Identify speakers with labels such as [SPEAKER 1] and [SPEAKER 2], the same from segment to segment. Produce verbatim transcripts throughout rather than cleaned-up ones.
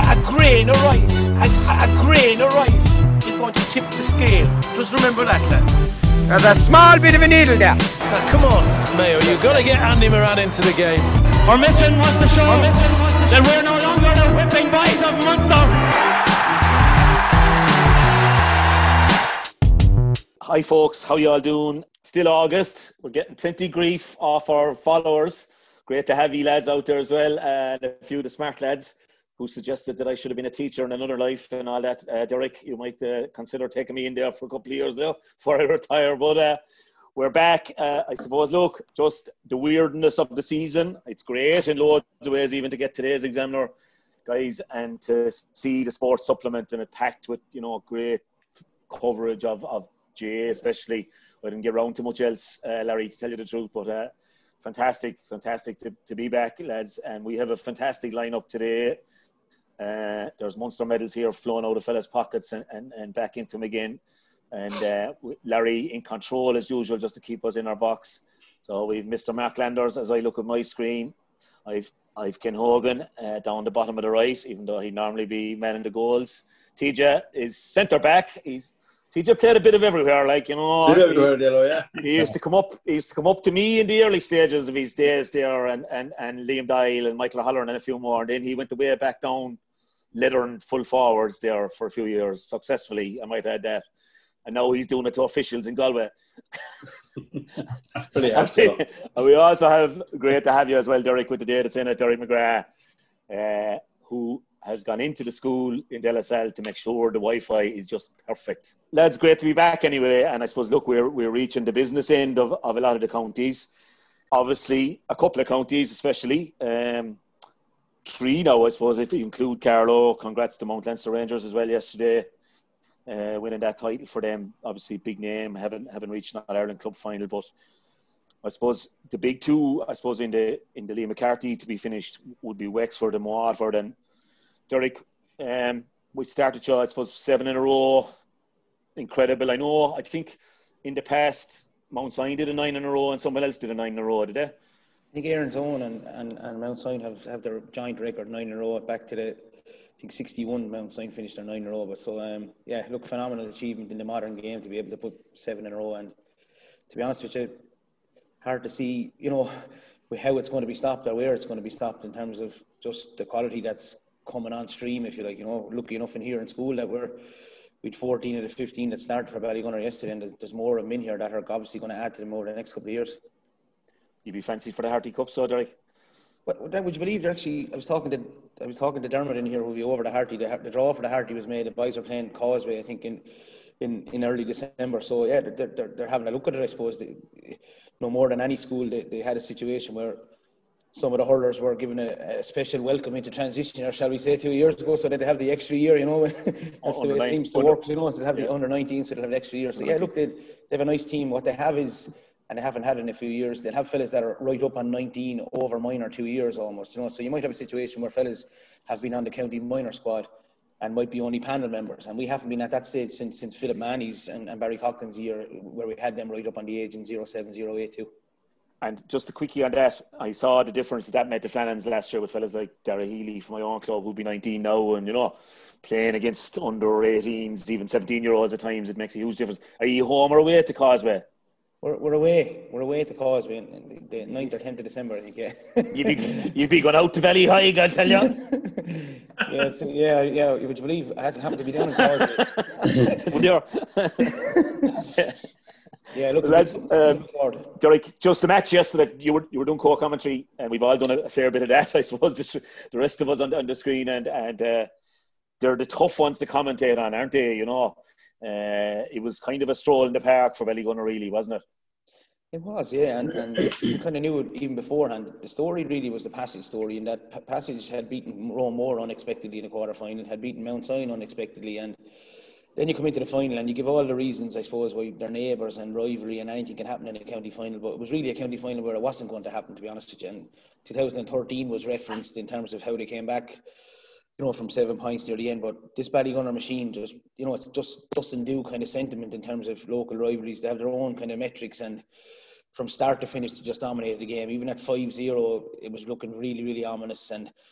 [SPEAKER 1] a grain of rice, a, a grain of rice is going to tip the scale. Just remember that, lad.
[SPEAKER 2] There's a small bit of a needle there.
[SPEAKER 1] Now, come on,
[SPEAKER 3] Mayo, you've got to get Andy Moran into the game.
[SPEAKER 4] Our mission was to show that we're no longer the whipping boys of Munster.
[SPEAKER 5] Hi folks, how you all doing? Still August. We're getting plenty grief off our followers. Great to have you lads out there as well, and a few of the smart lads who suggested that I should have been a teacher in another life and all that. Uh, Derek, you might uh, consider taking me in there for a couple of years now before I retire. But uh, we're back. Uh, I suppose, look, just the weirdness of the season. It's great in loads of ways, even to get today's Examiner, guys, and to see the sports supplement and it packed with, you know, great coverage of, of J, especially. I didn't get around to much else, uh, Larry, to tell you the truth, but uh, fantastic, fantastic to, to be back, lads. And we have a fantastic lineup today. Uh, there's Munster medals here flowing out of fellas' pockets and, and, and back into them again. And uh, Larry in control as usual, just to keep us in our box. So we've Mister Mark Landers as I look at my screen. I've I've Ken Hogan uh, down the bottom of the right, even though he'd normally be man in the goals. T J is centre back. He's T J played a bit of everywhere, like, you know.
[SPEAKER 6] Bit everywhere, yellow, yeah.
[SPEAKER 5] He used to come up. He used to come up to me in the early stages of his days there, and and, and Liam Dial and Michael O'Halloran and a few more. And then he went way back down, leathering full forwards there for a few years successfully. I might add that. And now he's doing it to officials in Galway.
[SPEAKER 6] Really
[SPEAKER 5] and, we, and we also have, great to have you as well, Derek, with the data center, Derek McGrath, uh, who has gone into the school in De La Salle to make sure the Wi-Fi is just perfect. Lads, great to be back anyway. And I suppose, look, we're we're reaching the business end of, of a lot of the counties. Obviously, a couple of counties especially. Um, three now, I suppose, if you include Carlow. Congrats to Mount Leinster Rangers as well yesterday. Uh, winning that title for them, obviously big name, haven't haven't reached an All-Ireland club final, but I suppose the big two, I suppose in the in the Liam McCarthy to be finished would be Wexford and Waterford. And Derek, um, we started, I suppose, seven in a row, incredible. I know, I think in the past Mount Sion did a nine in a row and someone else did a nine in a row, did they?
[SPEAKER 7] I think Aaron's Own and, and, and Mount Sion have, have their giant record, nine in a row, back to the I think sixty-one Mount Sion finished their nine in a row. But so, um, yeah, look, phenomenal achievement in the modern game to be able to put seven in a row. And to be honest with you, hard to see, you know, how it's going to be stopped or where it's going to be stopped in terms of just the quality that's coming on stream, if you like. You know, lucky enough in here in school that we're we'd fourteen of the fifteen that started for Ballygunner yesterday, and there's, there's more of them in here that are obviously going to add to them over the next couple of years.
[SPEAKER 5] You'd be fancy for the Harty Cup, so Derek?
[SPEAKER 7] But would you believe they're actually? I was talking to I was talking to Dermot in here who'll be over the Harty. The, the draw for the Harty was made. The boys are playing Causeway, I think, in in, in early December. So yeah, they're, they're they're having a look at it. I suppose they, no more than any school, they, they had a situation where some of the hurlers were given a, a special welcome into transition, or shall we say, two years ago, so that they have the extra year. You know, that's the way it seems to work. You know, so they have the yeah. under nineteen, so they have the extra year. So yeah, look, they they have a nice team. What they have is, and they haven't had in a few years, they'll have fellas that are right up on nineteen over minor two years almost, you know. So you might have a situation where fellas have been on the county minor squad and might be only panel members. And we haven't been at that stage since since Philip Manny's and, and Barry Coughlin's year, where we had them right up on the age in oh seven, oh eight too.
[SPEAKER 5] And just a quickie on that, I saw the difference that made the Flannans last year with fellas like Dara Healy from my own club, who'd be nineteen now, and, you know, playing against under eighteens, even seventeen-year-olds at times. It makes a huge difference. Are you home or away to Causeway?
[SPEAKER 7] We're, we're away. We're away to Causeway in the ninth or tenth of December, I think, yeah.
[SPEAKER 5] you'd, be, you'd be going out to Ballyhigh, I'll tell you.
[SPEAKER 7] yeah, it's, yeah, yeah. Would you believe I happened to be down in Causeway?
[SPEAKER 5] Well, you're...
[SPEAKER 7] yeah, look,
[SPEAKER 5] lads, um, Derek, just the match yesterday, you were you were doing co-commentary, and we've all done a, a fair bit of that, I suppose, the, the rest of us on, on the screen, and, and uh, they're the tough ones to commentate on, aren't they, you know? Uh, it was kind of a stroll in the park for Ballygunner, really, wasn't it?
[SPEAKER 7] It was, yeah, and, and we kind of knew it even beforehand. The story really was the Passage story, and that Passage had beaten Rome Moore unexpectedly in the quarter-final, had beaten Mount Sion unexpectedly, and then you come into the final and you give all the reasons, I suppose, why they're neighbours and rivalry and anything can happen in a county final, but it was really a county final where it wasn't going to happen, to be honest with you. And twenty thirteen was referenced in terms of how they came back, you know, from seven points near the end. But this Ballygunner machine just, you know, it just doesn't do kind of sentiment in terms of local rivalries. They have their own kind of metrics, and from start to finish, they just dominated the game. Even at five zero, it was looking really, really ominous. And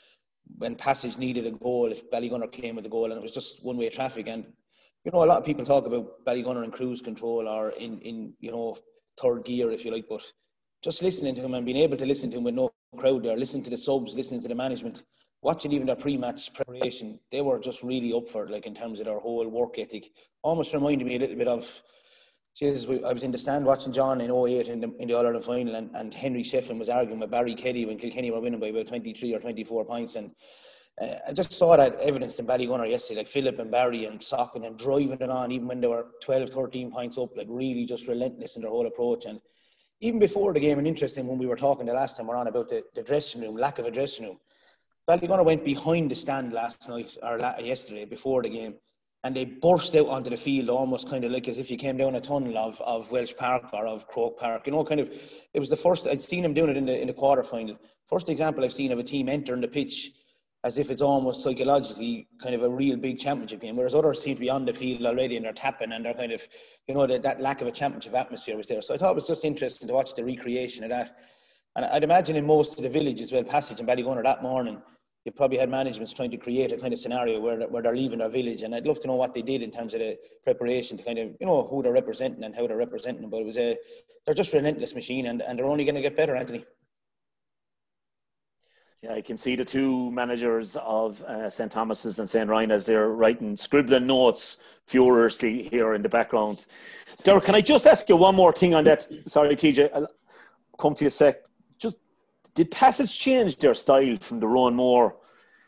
[SPEAKER 7] when Passage needed a goal, if Ballygunner came with a goal, and it was just one-way traffic. And, you know, a lot of people talk about Ballygunner in cruise control or in, in, you know, third gear, if you like, but just listening to him and being able to listen to him with no crowd there, listening to the subs, listening to the management, watching even their pre-match preparation, they were just really up for it, like in terms of their whole work ethic. Almost reminded me a little bit of, geez, I was in the stand watching John in oh eight in the, in the All-Ireland final, and, and Henry Shefflin was arguing with Barry Kelly when Kilkenny were winning by about twenty-three or twenty-four points. And uh, I just saw that evidence in Ballygunner yesterday, like Philip and Barry and Sock, and them driving it on even when they were twelve, thirteen points up, like really just relentless in their whole approach. And even before the game, and interesting, when we were talking the last time we're on about the, the dressing room, lack of a dressing room, Ballygunner went behind the stand last night, or la- yesterday, before the game, and they burst out onto the field almost kind of like as if you came down a tunnel of, of Welsh Park or of Croke Park. You know, kind of, it was the first, I'd seen them doing it in the in the quarter-final. First example I've seen of a team entering the pitch as if it's almost psychologically kind of a real big championship game, whereas others seem to be on the field already and they're tapping and they're kind of, you know, that, that lack of a championship atmosphere was there. So I thought it was just interesting to watch the recreation of that. And I'd imagine in most of the villages, well, Passage and Ballygunner that morning, you probably had managements trying to create a kind of scenario where where they're leaving their village, and I'd love to know what they did in terms of the preparation to kind of, you know, who they're representing and how they're representing them. But it was a, they're just a relentless machine, and, and they're only going to get better, Anthony.
[SPEAKER 5] Yeah, I can see the two managers of uh, Saint Thomas's and Saint Ryan as they're writing, scribbling notes furiously here in the background. Derek, can I just ask you one more thing on that? Sorry, T J, I'll come to you a sec. Just, did Passage change their style from the Rowan Moore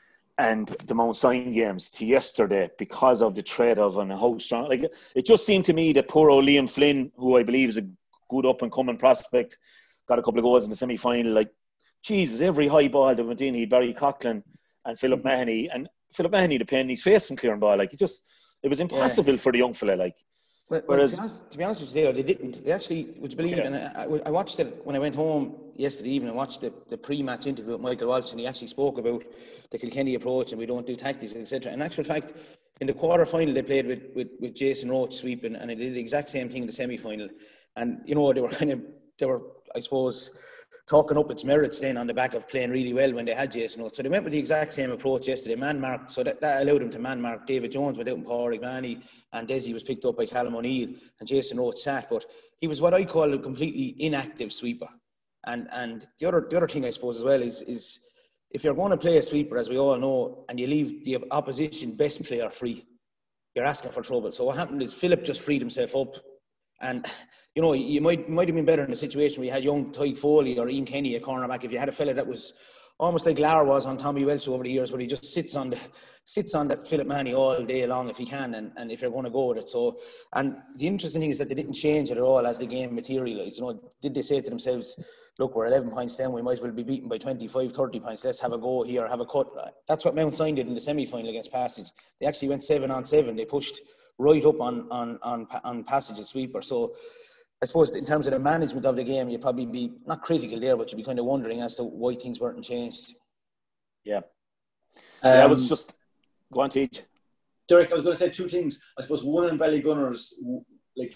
[SPEAKER 5] and the Mount Sion games to yesterday because of the threat of and how strong? Like, it just seemed to me that poor old Liam Flynn, who I believe is a good up-and-coming prospect, got a couple of goals in the semi-final. Like, Jesus, every high ball that went in, he Barry Coughlin and Philip Mahoney, and Philip Mahoney, the pain in his face from clearing ball. Like, it just, it was impossible yeah. for the young fella. Like,
[SPEAKER 7] well, Whereas, well, to, be honest, to be honest with you, they didn't. They actually, would you believe? Yeah. And I, I watched it when I went home yesterday evening. I watched the, the pre-match interview with Michael Walsh, and he actually spoke about the Kilkenny approach and we don't do tactics, et cetera. In actual fact, in the quarter final, they played with, with, with Jason Roach sweeping, and they did the exact same thing in the semi-final. And you know, they were kind of, they were, I suppose, talking up its merits then on the back of playing really well when they had Jason Roach. So they went with the exact same approach yesterday, man-marked. So that, that allowed them to man-mark. David Jones went out in Paul Igbani, and Desi was picked up by Callum O'Neill, and Jason Roach sat. But he was what I call a completely inactive sweeper. And and the other the other thing, I suppose, as well, is is if you're going to play a sweeper, as we all know, and you leave the opposition best player free, you're asking for trouble. So what happened is Philip just freed himself up. And, you know, you might might have been better in a situation where you had young Tyke Foley or Ian Kenny, a cornerback, if you had a fella that was almost like Lar was on Tommy Welch over the years, where he just sits on the sits on that Philip Mahoney all day long if he can, and, and if you're going to go with it. So, and the interesting thing is that they didn't change it at all as the game materialised. You know, did they say to themselves, look, we're eleven points down, we might as well be beaten by twenty-five, thirty points, let's have a go here, have a cut. That's what Mount Sion did in the semi-final against Passage. They actually went seven on seven. They pushed right up on on on, on Passage's sweeper. So I suppose in terms of the management of the game, you'd probably be not critical there, but you'd be kind of wondering as to why things weren't changed.
[SPEAKER 5] Yeah.
[SPEAKER 6] Um,
[SPEAKER 5] yeah, I was just go on, Teach.
[SPEAKER 6] Derek, I was going to say two things. I suppose one on Ballygunner's, like,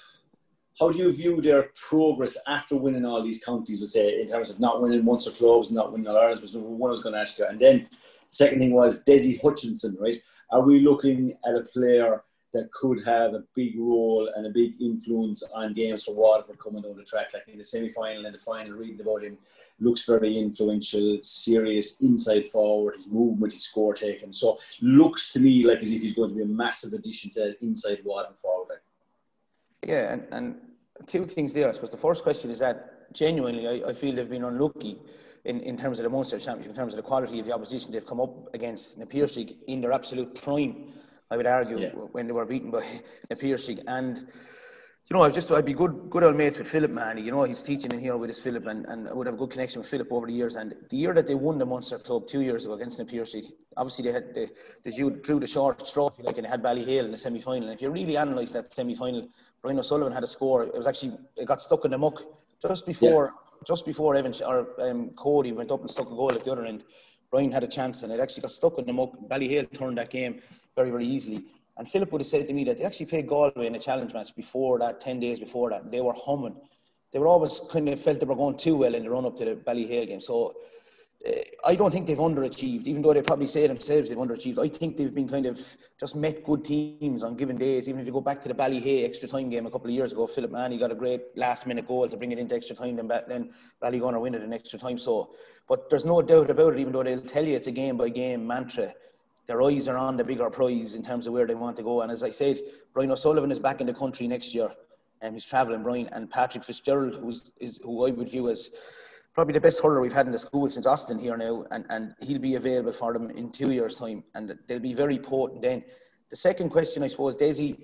[SPEAKER 6] how do you view their progress after winning all these counties, we'll say, in terms of not winning Munster clubs, not winning All Ireland, was number one I was going to ask you. And then the second thing was Desi Hutchinson, right? Are we looking at a player that could have a big role and a big influence on games for Waterford coming down the track, like in the semi-final and the final, reading about him, looks very influential, serious, inside forward, his movement, his score taken. So looks to me like as if he's going to be a massive addition to inside Waterford forward.
[SPEAKER 7] Yeah, and, and two things there. I suppose the first question is that genuinely I, I feel they've been unlucky in, in terms of the Munster Championship, in terms of the quality of the opposition they've come up against in the Piercing in their absolute prime, I would argue, yeah. when they were beaten by the Piercing. And, you know, I've just, I'd be good good old mates with Philip Mahoney. You know, he's teaching in here with his Philip, and, and I would have a good connection with Philip over the years. And the year that they won the Munster Club two years ago against the Piercing, obviously they had they, they drew the short straw, if you like, and they had Ballyhale in the semi-final. And if you really analyse that semi-final, Brian O'Sullivan had a score. It was actually, it got stuck in the muck just before, yeah. just before Evan or um, Cody went up and stuck a goal at the other end. Brian had a chance, and it actually got stuck in the muck. Ballyhale turned that game very, very easily. And Philip would have said to me that they actually played Galway in a challenge match before that, ten days before that. And they were humming. They were always kind of felt they were going too well in the run-up to the Ballyhale game. So I don't think they've underachieved, even though they probably say themselves they've underachieved. I think they've been kind of just met good teams on given days. Even if you go back to the Ballyhay extra time game a couple of years ago, Philip Manny got a great last minute goal to bring it into extra time, then, then Ballygunner win it in extra time. So, but there's no doubt about it, even though they'll tell you it's a game by game mantra, their eyes are on the bigger prize in terms of where they want to go. And as I said, Brian O'Sullivan is back in the country next year, and he's travelling, Brian, and Patrick Fitzgerald, who's, is, who I would view as probably the best hurler we've had in the school since Austin here now, and, and he'll be available for them in two years' time, and they'll be very potent then. The second question, I suppose, Desi,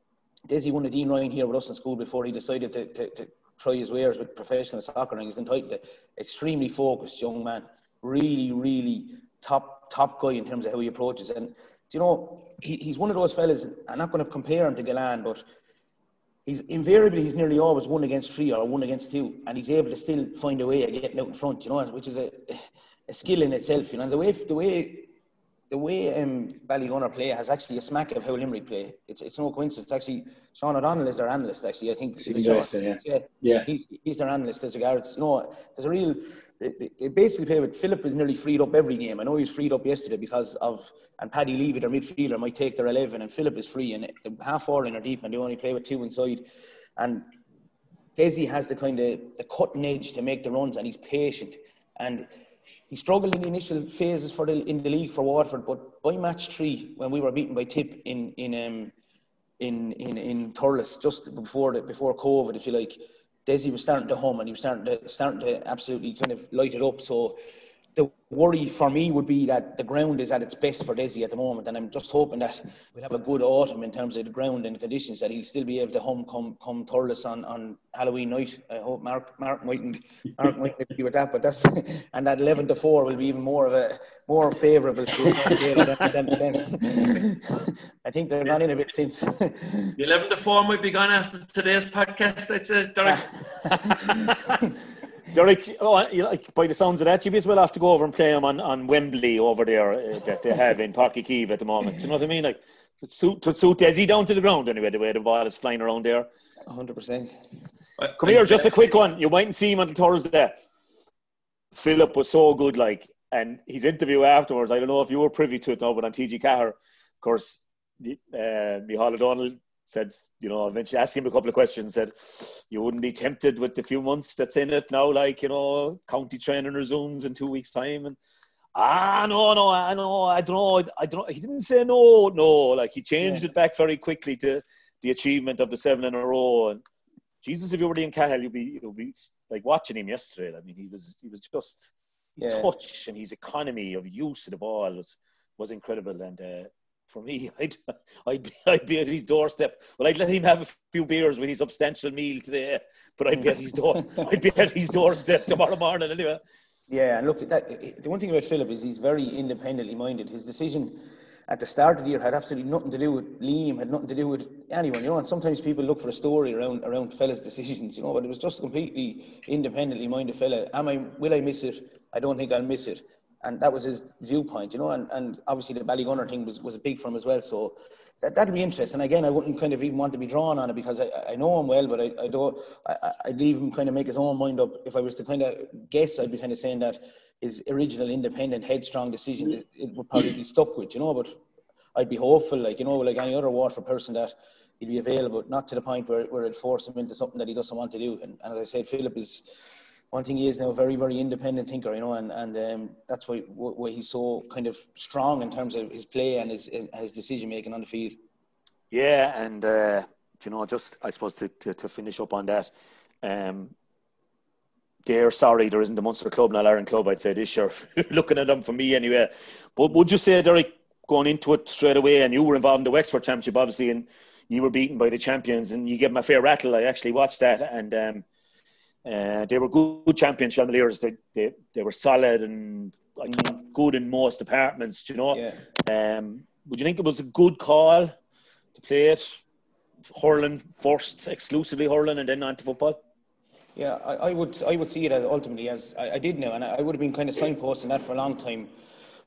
[SPEAKER 7] Desi won a Dean Ryan here with us in school before he decided to, to, to try his wares with professional soccer, and he's entitled to extremely focused young man, really, really top top guy in terms of how he approaches. And, you know, he, he's one of those fellas, I'm not going to compare him to Galan, but he's invariably, he's nearly always one against three or one against two, and he's able to still find a way of getting out in front, you know, which is a, a skill in itself, you know. The way the way the way um, Ballygunner play has actually a smack of how Limerick play. It's it's no coincidence. Actually, Sean O'Donnell is their analyst. Actually, I think
[SPEAKER 6] Sean, yeah,
[SPEAKER 7] yeah,
[SPEAKER 6] yeah.
[SPEAKER 7] He, he's their analyst as regards. You know, there's a real. They, they basically play with Philip is nearly freed up every game. I know he was freed up yesterday because of and Paddy Levy, their midfielder, might take their eleven, and Philip is free, and half forward are deep, and they only play with two inside. And Desi has the kind of the cutting edge to make the runs, and he's patient. And he struggled in the initial phases for the in the league for Waterford, but by match three, when we were beaten by Tip in in um in in in Thurles just before the, before COVID, if you like, Desi was starting to hum, and he was starting to starting to absolutely kind of light it up. So the worry for me would be that the ground is at its best for Desi at the moment, and I'm just hoping that we'll have a good autumn in terms of the ground and conditions, that he'll still be able to hum come come Thurles on, on Halloween night. I hope Mark Mark mightn't Mark mightn't agree with that, but that's and that eleven to four will be even more of a more favourable than, than, than I think they're not in a bit since.
[SPEAKER 8] The eleven to four might be gone after today's podcast, I'd say, Derek.
[SPEAKER 5] Derek, oh, you like, by the sounds of that, you'd be as well have to go over and play them on, on Wembley over there uh, that they have in Páirc Uí Chaoimh at the moment. Do you know what I mean? Like, to suit, to suit Desi down to the ground anyway, the way the ball is flying around there.
[SPEAKER 7] one hundred percent.
[SPEAKER 5] Come here, just a quick one. You mightn't see him until Thursday. Philip was so good, like, and his interview afterwards, I don't know if you were privy to it now, but on T G Cahir, of course, uh, Micheál O'Donnell said, you know, eventually asked him a couple of questions, said, you wouldn't be tempted with the few months that's in it now, like, you know, county training resumes in two weeks' time. And, ah, no, no, I know, I don't know, I don't know. He didn't say no, no, like, he changed yeah. it back very quickly to the achievement of the seven in a row. And, Jesus, if you were in Cahill, you'd be, you'd be like watching him yesterday. I mean, he was, he was just, his yeah. touch and his economy of use of the ball was, was incredible. And, uh, for me, I'd, I'd, be, I'd be at his doorstep. Well, I'd let him have a few beers with his substantial meal today, but I'd be at his door. I'd be at his doorstep tomorrow morning anyway.
[SPEAKER 7] Yeah, and look, that, the one thing about Philip is he's very independently minded. His decision at the start of the year had absolutely nothing to do with Liam, had nothing to do with anyone, you know. And sometimes people look for a story around around fellas' decisions, you know. But it was just a completely independently minded fella. Am I? Will I miss it? I don't think I'll miss it. And that was his viewpoint, you know, and, and obviously the Ballygunner thing was, was big for him as well. So that, that'd be interesting. Again, I wouldn't kind of even want to be drawn on it because I, I know him well, but I, I don't, I, I'd leave him kind of make his own mind up. If I was to kind of guess, I'd be kind of saying that his original independent, headstrong decision, it, it would probably be stuck with, you know, but I'd be hopeful, like, you know, like any other Waterford person, that he'd be available, not to the point where, where it'd force him into something that he doesn't want to do. And, and as I said, Philip is, one thing he is now a very, very independent thinker, you know, and, and um, that's why, why he's so kind of strong in terms of his play and his, and his decision-making on the field.
[SPEAKER 5] Yeah, and, uh, you know, just, I suppose, to, to, to finish up on that, um, they're sorry there isn't the Munster Club, not Ireland Club, I'd say, this year. Looking at them for me anyway. But would you say, Derek, going into it straight away, and you were involved in the Wexford Championship, obviously, and you were beaten by the champions, and you gave them a fair rattle. I actually watched that, and um, uh, they were good, good champions, Shelmaliers. They, they they were solid and like mm. good in most departments, you know.
[SPEAKER 7] Yeah.
[SPEAKER 5] Um, would you think it was a good call to play it hurling first, exclusively hurling, and then on to football?
[SPEAKER 7] Yeah, I, I would I would see it as ultimately as I, I did now, and I, I would have been kind of signposting that for a long time.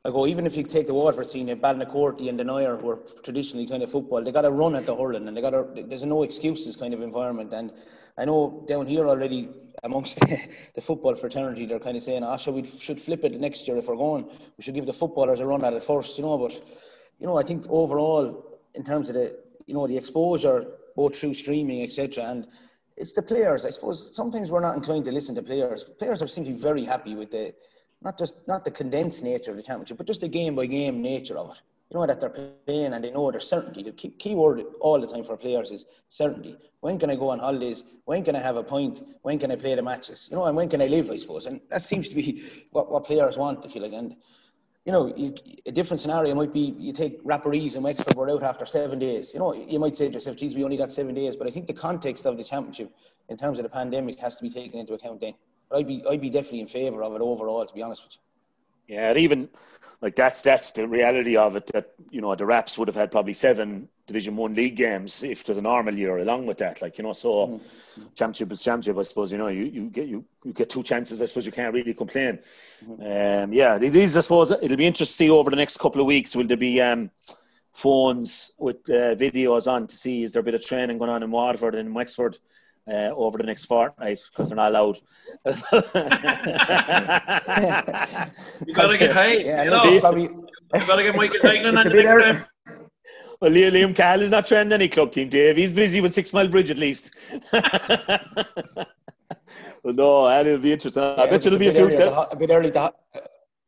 [SPEAKER 7] I go, even if you take the Waterford scene, Balnacourty and Denier, who are traditionally kind of football, they got to run at the hurling, and they got to, there's a no excuses kind of environment. And I know down here already amongst the, the football fraternity, they're kind of saying, ah, sure, we should flip it next year if we're going. We should give the footballers a run at it first, you know. But, you know, I think overall, in terms of the, you know, the exposure, both through streaming, et cetera, and it's the players. I suppose sometimes we're not inclined to listen to players. Players are seem to be very happy with the, not just not the condensed nature of the championship, but just the game by game nature of it. You know that they're playing and they know there's certainty. The key, key word all the time for players is certainty. When can I go on holidays? When can I have a point? When can I play the matches? You know, and when can I live? I suppose, and that seems to be what, what players want, if you like. And you know, you, a different scenario might be you take Rapparees and Wexford were out after seven days. You know, you might say to yourself, geez, we only got seven days. But I think the context of the championship in terms of the pandemic has to be taken into account then. But I'd be, I'd be definitely in favour of it overall, to be honest with you.
[SPEAKER 5] Yeah, and even, like, that's that's the reality of it, that, you know, the Raps would have had probably seven Division One league games if it was a normal year along with that. Like, you know, so mm-hmm. championship is championship, I suppose. You know, you, you get you, you get two chances, I suppose you can't really complain. Mm-hmm. Um, yeah, it is, I suppose, it'll be interesting to see over the next couple of weeks, will there be um, phones with uh, videos on to see, is there a bit of training going on in Waterford and in Wexford? Uh, over the next fortnight, because they're not allowed.
[SPEAKER 8] You gotta get high.
[SPEAKER 7] Yeah,
[SPEAKER 8] you know,
[SPEAKER 7] probably,
[SPEAKER 8] you gotta get Michael Dylan on the next time.
[SPEAKER 5] Well, Liam Cahill is not training any club team, Dave. He's busy with Six Mile Bridge at least. Well, no, and it'll be interesting. I
[SPEAKER 7] yeah,
[SPEAKER 5] bet you it'll be a few.
[SPEAKER 7] T- a bit early to hot, a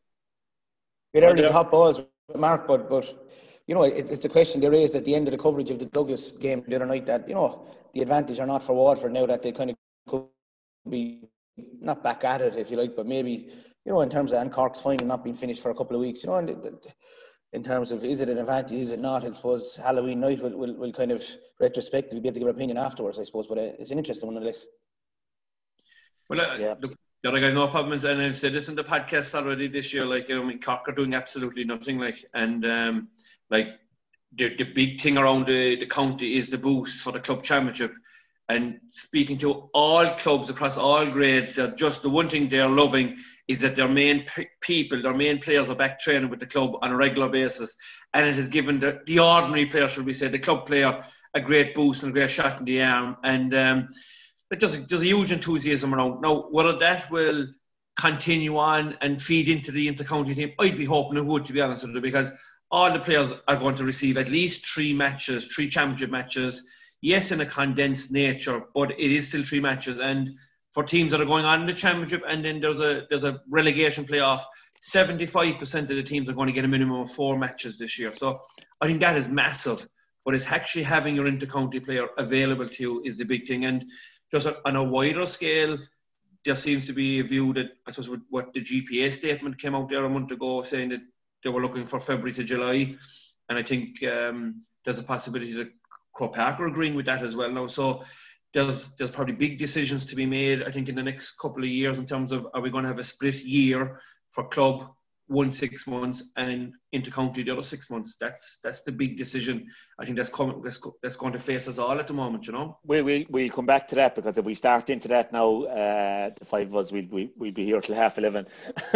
[SPEAKER 7] bit early to hot balls, Mark, but but. You know, it, it's a question they raised at the end of the coverage of the Douglas game the other night that, you know, the advantage are not for Waterford now that they kind of could be not back at it, if you like, but maybe, you know, in terms of, and Cork's final not being finished for a couple of weeks, you know, and in terms of, is it an advantage, is it not? I suppose Halloween night will, will, will kind of retrospectively be able to give an opinion afterwards, I suppose, but uh, it's an interesting one nonetheless.
[SPEAKER 8] Well, uh, yeah. Look, there are no problems, and I've said this in the podcast already this year, like, you know, I mean, Cork are doing absolutely nothing, like, and, um, like, the the big thing around the, the county is the boost for the club championship. And speaking to all clubs across all grades, they're just the one thing they're loving is that their main p- people, their main players are back training with the club on a regular basis. And it has given the, the ordinary player, should we say, the club player, a great boost and a great shot in the arm. And um, there's, there's a huge enthusiasm around. Now, whether that will continue on and feed into the inter-county team, I'd be hoping it would, to be honest with you, because all the players are going to receive at least three matches, three championship matches. Yes, in a condensed nature, but it is still three matches. And for teams that are going on in the championship, and then there's a there's a relegation playoff, seventy-five percent of the teams are going to get a minimum of four matches this year. So I think that is massive. But it's actually having your inter-county player available to you is the big thing. And just on a wider scale, there seems to be a view that, I suppose, with what the G P A statement came out there a month ago, saying that they were looking for February to July. And I think um, there's a possibility that Croke Park are agreeing with that as well now. So there's there's probably big decisions to be made, I think, in the next couple of years in terms of, are we going to have a split year for club, one six months, and inter-county the other six months? That's that's the big decision. I think that's coming. That's, that's going to face us all at the moment, you know.
[SPEAKER 5] We we we'll come back to that, because if we start into that now, uh, the five of us we'll we we'll be here till half eleven,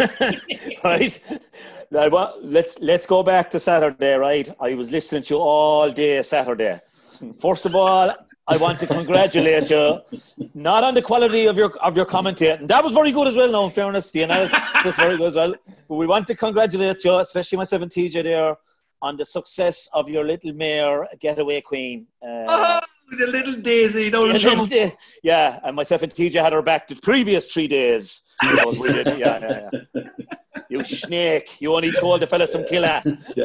[SPEAKER 5] right? Now, well, let's let's go back to Saturday, right? I was listening to you all day Saturday. First of all, I want to congratulate you, not on the quality of your of your commentating. That was very good as well, now, in fairness. The analysis was very good as well. But we want to congratulate you, especially myself and T J there, on the success of your little mare, Getaway Queen. Uh,
[SPEAKER 8] oh, the little Daisy, don't you?
[SPEAKER 5] Day, yeah, and myself and T J had her back the previous three days. You know, we did, yeah, yeah, yeah. You snake. You only told the fella some killer.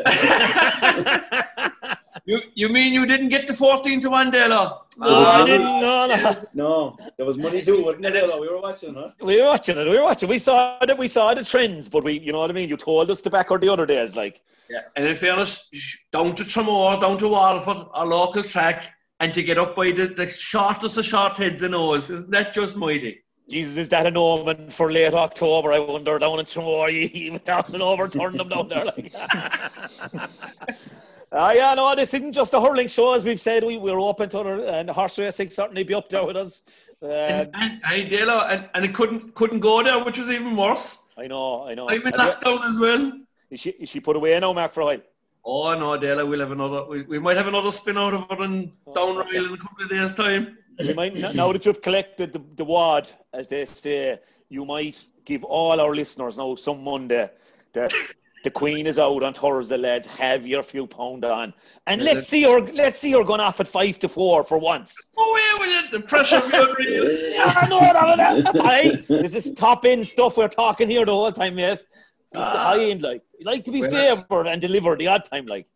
[SPEAKER 8] You you mean you didn't get the fourteen to one, Dela?
[SPEAKER 5] No, I didn't. No, no.
[SPEAKER 6] No, there was money too, wasn't there, Dela? We were watching, huh?
[SPEAKER 5] We were watching it. We were watching. We saw that. We saw the trends, but we, you know what I mean. You told us to back her the other days, like.
[SPEAKER 8] Yeah, and in fairness, down to Tramore, down to Waterford, our local track, and to get up by the, the shortest of short heads and O's, isn't that just mighty?
[SPEAKER 5] Jesus, is that an omen for late October? I wonder, down in Tramore, you went down and overturned them down there, like. Ah, uh, yeah, no, this isn't just a hurling show, as we've said. We, we're open to other, and horse racing certainly be up there with us. Uh,
[SPEAKER 8] and, and, and, Dela, and, and it couldn't couldn't go there, which was even worse.
[SPEAKER 5] I know, I know.
[SPEAKER 8] I'm in
[SPEAKER 5] and
[SPEAKER 8] lockdown as well.
[SPEAKER 5] Is she, is she put away now, Mark, for a while?
[SPEAKER 8] Oh, no, Dela, we'll have another... We, we might have another spin out of her in oh, down okay. in a couple of days' time.
[SPEAKER 5] We might, now that you've collected the, the wad, as they say, you might give all our listeners now some Monday that the Queen is out on Thursday, lads. Have your few pound on, and yeah, let's see her. Let's see her going off at five to four for once.
[SPEAKER 8] Oh, yeah, with it, the pressure.
[SPEAKER 5] Yeah, no, no, no, that's high. This is top end stuff we're talking here the whole time, mate. It's ah. the high end, like you like to be well, favoured and deliver the odd time, like.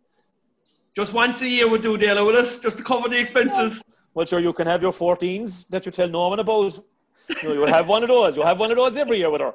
[SPEAKER 8] Just once a year would do, Dela, with us, just to cover the expenses.
[SPEAKER 5] Yeah. Well, sure, you can have your fourteens that you tell no one about. You know, you'll have one of those. You'll have one of those every year with her.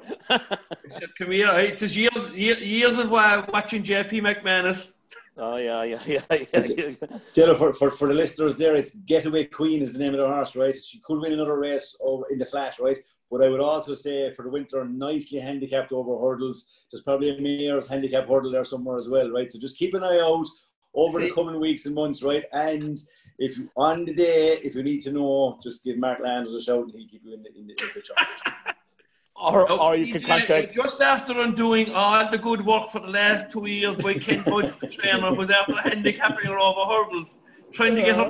[SPEAKER 8] Come here, right? It was years, years of uh, watching J P McManus.
[SPEAKER 5] Oh, yeah, yeah, yeah. yeah.
[SPEAKER 6] Taylor, for, for, for the listeners there, it's Getaway Queen is the name of the horse, right? She could win another race over in the flash, right? But I would also say for the winter, nicely handicapped over hurdles. There's probably a mayor's handicap hurdle there somewhere as well, right? So just keep an eye out over See? the coming weeks and months, right? And if you, on the day, if you need to know, just give Mark Landers a shout and he'll keep you in the, in the, in the chat.
[SPEAKER 5] or, or you can contact...
[SPEAKER 8] Just after undoing all the good work for the last two years by Ken Budge, the trainer, who was after handicapping her over hurdles, trying to get her...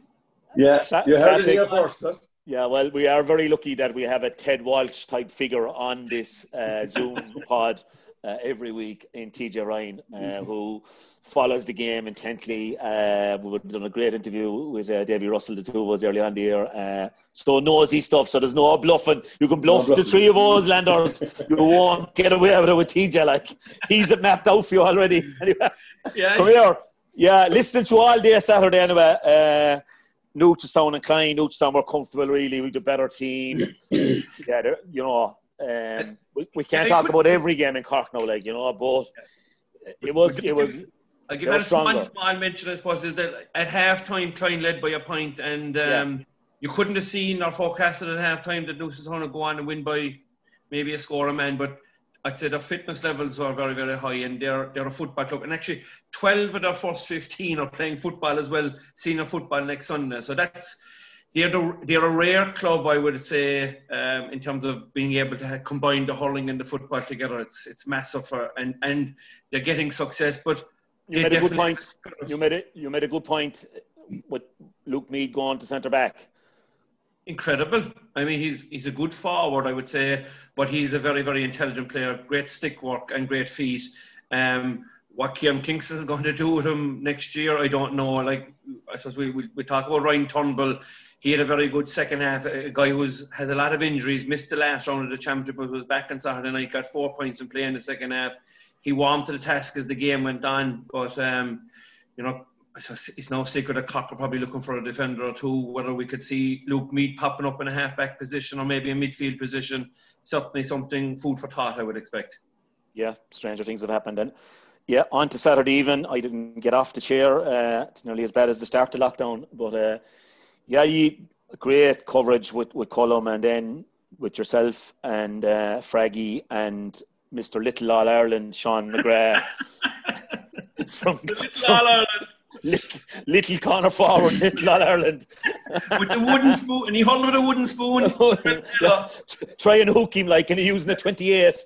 [SPEAKER 6] Yeah, you heard it here first, huh?
[SPEAKER 5] Yeah, well, we are very lucky that we have a Ted Walsh type figure on this uh, Zoom pod uh, every week in T J Ryan, uh, who follows the game intently. Uh, we've done a great interview with uh, Davy Russell, the two of us early on the year. Uh, so nosy stuff, so there's no bluffing. You can bluff no the three of us, Landers. You won't get away with it with T J. Like, he's mapped out for you already. Anyway,
[SPEAKER 8] yeah.
[SPEAKER 5] Come here. Yeah, listening to all day Saturday anyway. Uh, Newtown and Klein, Newtown were comfortable really with the better team. Yeah, you know, um, we, we can't talk about every game in Cork now, like, you know, but it was, it was,
[SPEAKER 8] I give it one small mention, I suppose, is that at half time, Klein led by a point, and um, yeah. you couldn't have seen or forecasted at half time that Newtown would go on and win by maybe a score a man, but I'd say their fitness levels are very, very high, and they're they're a football club. And actually, twelve of their first fifteen are playing football as well, senior football next Sunday. So that's they're the, they're a rare club, I would say, um, in terms of being able to combine the hurling and the football together. It's it's massive, for, and and they're getting success. But
[SPEAKER 5] you made a good point. You made it. You made a good point with Luke Meade going to centre back.
[SPEAKER 8] Incredible. I mean, he's he's a good forward, I would say, but he's a very, very intelligent player. Great stick work and great feet. Um, what Kieran Kingston is going to do with him next year, I don't know. Like, I suppose we we, we talk about Ryan Turnbull. He had a very good second half. A guy who's has a lot of injuries, missed the last round of the championship, but was back on Saturday night, got four points in play in the second half. He warmed to the task as the game went on, but um, you know. It's no secret that Cork are probably looking for a defender or two. Whether we could see Luke Meade popping up in a half-back position or maybe a midfield position, certainly something food for thought, I would expect.
[SPEAKER 5] Yeah, stranger things have happened then. Yeah, on to Saturday evening. I didn't get off the chair. Uh, it's nearly as bad as the start of lockdown. But uh, yeah, you, great coverage with, with Cullum, and then with yourself and uh, Fraggy and Mister Little All Ireland, Sean McGrath. from,
[SPEAKER 8] Little
[SPEAKER 5] from,
[SPEAKER 8] All Ireland.
[SPEAKER 5] Little, little corner forward, Little All Ireland.
[SPEAKER 8] With the wooden spoon, and he hung with a wooden spoon.
[SPEAKER 5] Yeah. Try and hook him like, and he using a twenty-eight.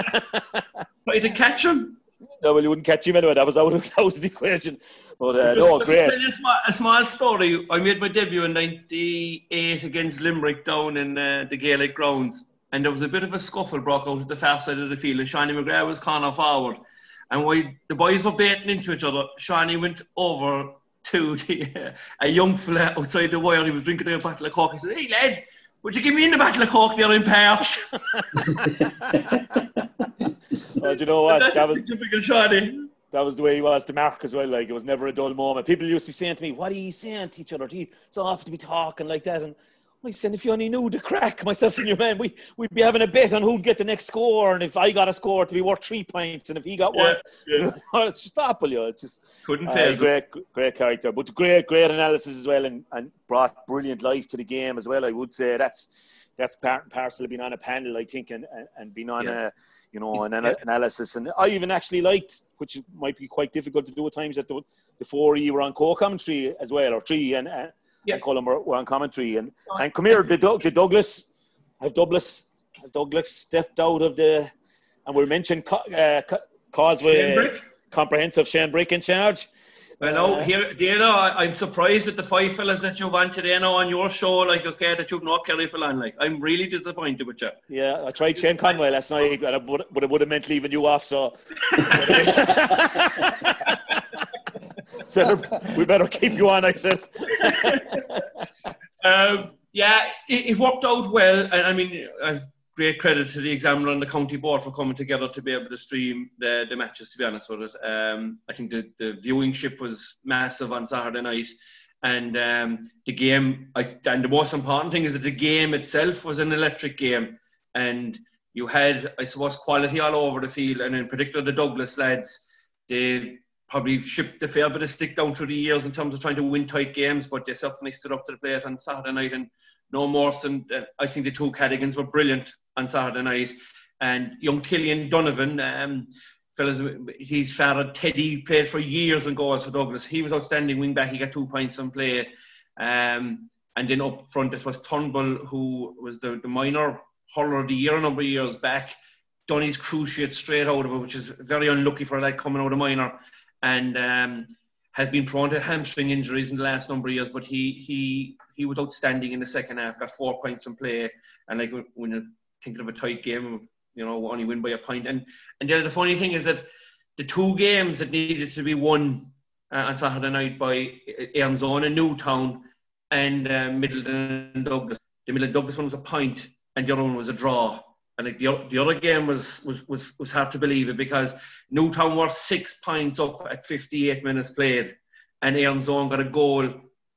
[SPEAKER 8] Try to catch him?
[SPEAKER 5] No, well, you wouldn't catch him anyway. That was out of, out of the equation. But uh,
[SPEAKER 8] just,
[SPEAKER 5] no,
[SPEAKER 8] just
[SPEAKER 5] great.
[SPEAKER 8] To tell you a small, a small story. I made my debut in ninety-eight against Limerick down in uh, the Gaelic grounds, and there was a bit of a scuffle broke out at the far side of the field, and Shawnee McGrath was corner forward. And while the boys were baiting into each other, Shawnee went over to the, uh, a young fella outside the wire. He was drinking a bottle of Coke. He said, "Hey, lad, would you give me in the bottle of Coke there in parts?"
[SPEAKER 5] Oh, do you know what? That was
[SPEAKER 8] typical Shawnee.
[SPEAKER 5] That was the way he was to Mark as well. Like, it was never a dull moment. People used to be saying to me, "What are you saying to each other? It's off to be talking like that." And I said, if you only knew the crack, myself and your man, we, we'd be having a bet on who'd get the next score, and if I got a score to be worth three points, and if he got
[SPEAKER 8] yeah,
[SPEAKER 5] one,
[SPEAKER 8] yeah.
[SPEAKER 5] it's just awful, you know. It's just
[SPEAKER 8] couldn't
[SPEAKER 5] uh, great, great character, but great, great analysis as well, and, and brought brilliant life to the game as well. I would say that's that's part and parcel of being on a panel, I think, and and, and being on yeah. a you know an yeah. analysis. And I even actually liked, which might be quite difficult to do at times, that the, the four you were on co-commentary as well, or three, and. and Yeah. And Colin were, were on commentary, and, and come here, did, did Douglas have Douglas have Douglas stepped out of the, and we mentioned uh, Causeway Comprehensive, Shane Brick in charge.
[SPEAKER 8] Well, no, uh, here, you know, I'm surprised that the five fellas that you've on today now on your show, like, okay, that you've not Kerry Fallon, like, I'm really disappointed with you.
[SPEAKER 5] Yeah, I tried Shane Conway last night, but it would have meant leaving you off, so. So we better keep you on, I said.
[SPEAKER 8] um, yeah, it, it worked out well, and I mean, I've great credit to the Examiner and the county board for coming together to be able to stream the, the matches, to be honest with it. Um, I think the, the viewingship was massive on Saturday night. And um, the game, I, and the most important thing is that the game itself was an electric game. And you had, I suppose, quality all over the field. And in particular, the Douglas lads, they probably shipped a fair bit of stick down through the years in terms of trying to win tight games, but they certainly stood up to the plate on Saturday night. And no more than, uh, I think the two Cadigans were brilliant on Saturday night. And young Killian Donovan, um, fellas, his father Teddy played for years and goals for Douglas. He was outstanding wing back. He got two points on play. Um, and then up front, this was Turnbull, who was the, the minor hurler of the year a number of years back. Done his cruciate straight out of it, which is very unlucky for a lad coming out of minor. And um, has been prone to hamstring injuries in the last number of years, but he he he was outstanding in the second half, got four points in play. And like when you're thinking of a tight game, of, you know, only win by a point. And and the, the funny thing is that the two games that needed to be won uh, on Saturday night by Airnzone and Newtown and uh, Middleton and Douglas, the Middleton Douglas one was a point and the other one was a draw. And like the, the other game was, was, was, was hard to believe it, because Newtown were six points up at fifty-eight minutes played, and Airnzone got a goal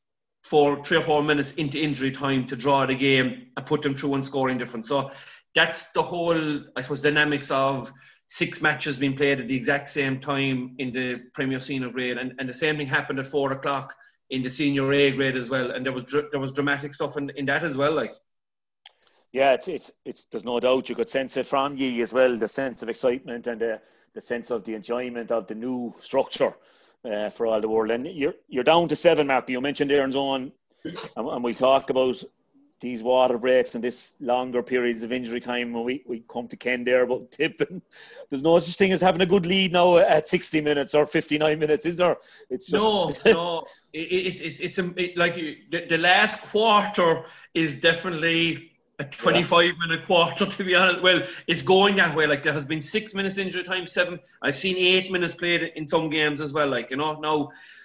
[SPEAKER 8] for three or four minutes into injury time to draw the game and put them through and scoring difference. So that's the whole, I suppose, dynamics of six matches being played at the exact same time in the Premier Senior grade. And, and the same thing happened at four o'clock in the Senior A grade as well. And there was there was dramatic stuff in, in that as well, like.
[SPEAKER 5] Yeah, it's, it's, it's, there's no doubt you could sense it from ye as well, the sense of excitement and the, the sense of the enjoyment of the new structure uh, for all the world. And you're, you're down to seven, Mark. You mentioned Airnzone, and, and we'll talk about these water breaks and this longer periods of injury time when we, we come to Ken there about tipping. There's no such thing as having a good lead now at sixty minutes or fifty-nine minutes, is there? It's just...
[SPEAKER 8] No, no. It, it's, it's, it's a, it, like the, the last quarter is definitely... a twenty-five minute quarter, to be honest. Well, it's going that way. Like, there has been six minutes injury time, seven. I've seen eight minutes played in some games as well. Like, you know, now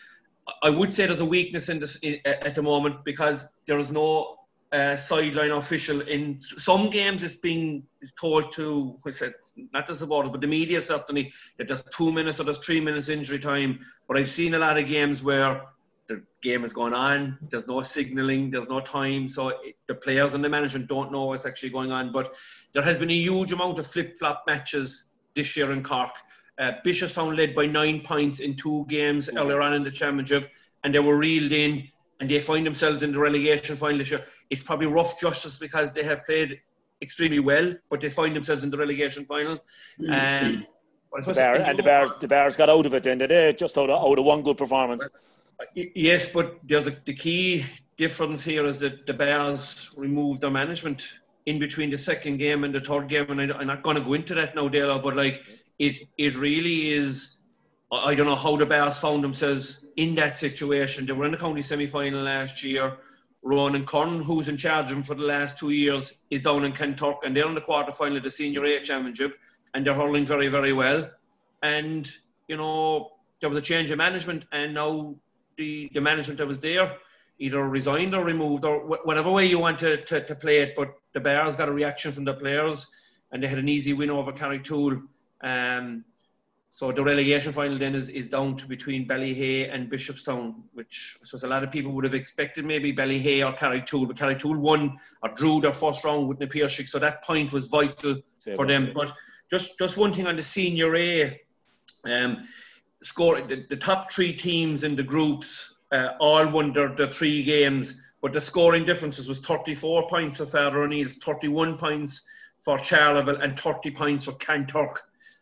[SPEAKER 8] I would say there's a weakness in this in, at the moment, because there is no uh, sideline official in some games. It's being told to, I said, not just the board, but the media certainly, that there's two minutes or there's three minutes injury time. But I've seen a lot of games where the game is going on, there's no signalling, there's no time, so it, the players and the management don't know what's actually going on. But there has been a huge amount of flip-flop matches this year in Cork. Uh, Bishopstown led by nine points in two games earlier on in the championship, and they were reeled in, and they find themselves in the relegation final this year. It's probably rough justice because they have played extremely well, but they find themselves in the relegation final. Um,
[SPEAKER 5] the Bear, and the Bears, the Bears got out of it then, did they? Just out of, out of one good performance.
[SPEAKER 8] Yes, but there's a, the key difference here is that the Bears removed their management in between the second game and the third game, and I, I'm not going to go into that now, Dale, but like it, it really is. I don't know how the Bears found themselves in that situation. They were in the county semi-final last year. Ronan Curran, who's in charge of them for the last two years, is down in Kanturk, and they're in the quarter-final of the Senior A Championship, and they're hurling very, very well. And, you know, there was a change of management, and now The, the management that was there either resigned or removed, or wh- whatever way you want to, to, to play it. But the Bears got a reaction from the players, and they had an easy win over Carricktool. Um, so the relegation final then is, is down to between Ballyhay and Bishopstown, which I suppose a lot of people would have expected maybe Ballyhay or Carricktool, but Carricktool won or drew their first round with Napier-Shik, so that point was vital Same for them. But just, just one thing on the Senior A, um, score the, the top three teams in the groups uh, all won their, their three games, but the scoring differences was thirty-four points for Father O'Neill's, thirty-one points for Charleville, and thirty points for Kanturk.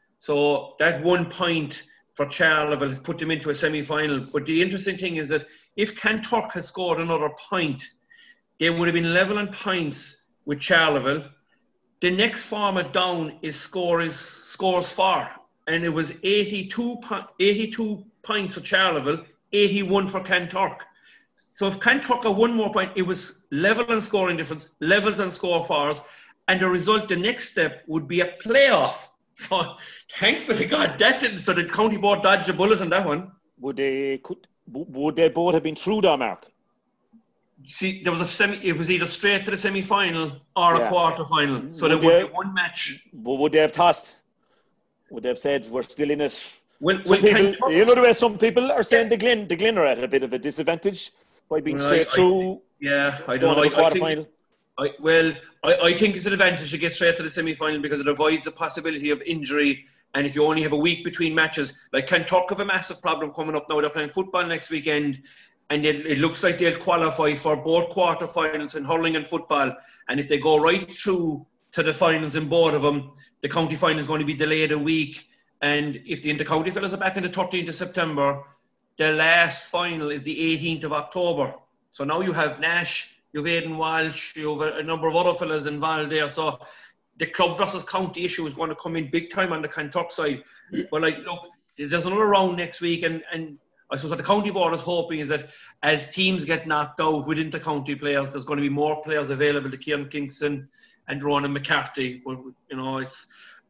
[SPEAKER 8] So that one point for Charleville has put them into a semi-final. But the interesting thing is that if Kanturk had scored another point, they would have been level on points with Charleville. The next format down is scores scores for. and it was eighty-two, eighty-two points for Charleville, eighty-one for Kanturk. So if Kanturk got one more point, it was level on scoring difference, levels on score for us, and the result, the next step would be a playoff. So thankfully, to God, that didn't. So the county board dodged a bullet on that one.
[SPEAKER 5] Would they could would they both have been through that, Mark?
[SPEAKER 8] See, there was a semi. It was either straight to the semi-final or
[SPEAKER 5] Yeah.
[SPEAKER 8] a quarter-final. So
[SPEAKER 5] Would
[SPEAKER 8] there would
[SPEAKER 5] they-
[SPEAKER 8] be one match.
[SPEAKER 5] But would they have tossed? Would they have said we're still in it?
[SPEAKER 8] Well,
[SPEAKER 5] Some
[SPEAKER 8] well,
[SPEAKER 5] people,
[SPEAKER 8] Kanturk-
[SPEAKER 5] you know the way some people are saying the Glyn, the Glyn are at a bit of a disadvantage by being
[SPEAKER 8] Well,
[SPEAKER 5] straight
[SPEAKER 8] I-
[SPEAKER 5] through.
[SPEAKER 8] Yeah, I
[SPEAKER 5] going
[SPEAKER 8] don't know.
[SPEAKER 5] to
[SPEAKER 8] I,
[SPEAKER 5] the
[SPEAKER 8] I
[SPEAKER 5] quarter
[SPEAKER 8] think,
[SPEAKER 5] final.
[SPEAKER 8] I, well, I, I think it's an advantage to get straight to the semi-final because it avoids the possibility of injury. And if you only have a week between matches, like Kanturk have a massive problem coming up now. They're playing football next weekend, and it, it looks like they'll qualify for both quarter-finals in hurling and football. And if they go right through to the finals in both of them, the county final is going to be delayed a week. And if the inter-county fellas are back on the thirteenth of September, the last final is the eighteenth of October. So now you have Nash, you have Aidan Walsh, you have a, a number of other fellas involved there. So the club versus county issue is going to come in big time on the Kanturk side. But like, look, there's another round next week, and, and I suppose what the county board is hoping is that as teams get knocked out with inter-county players, there's going to be more players available to Kieran Kingston and Ronan McCarthy. You know, it's,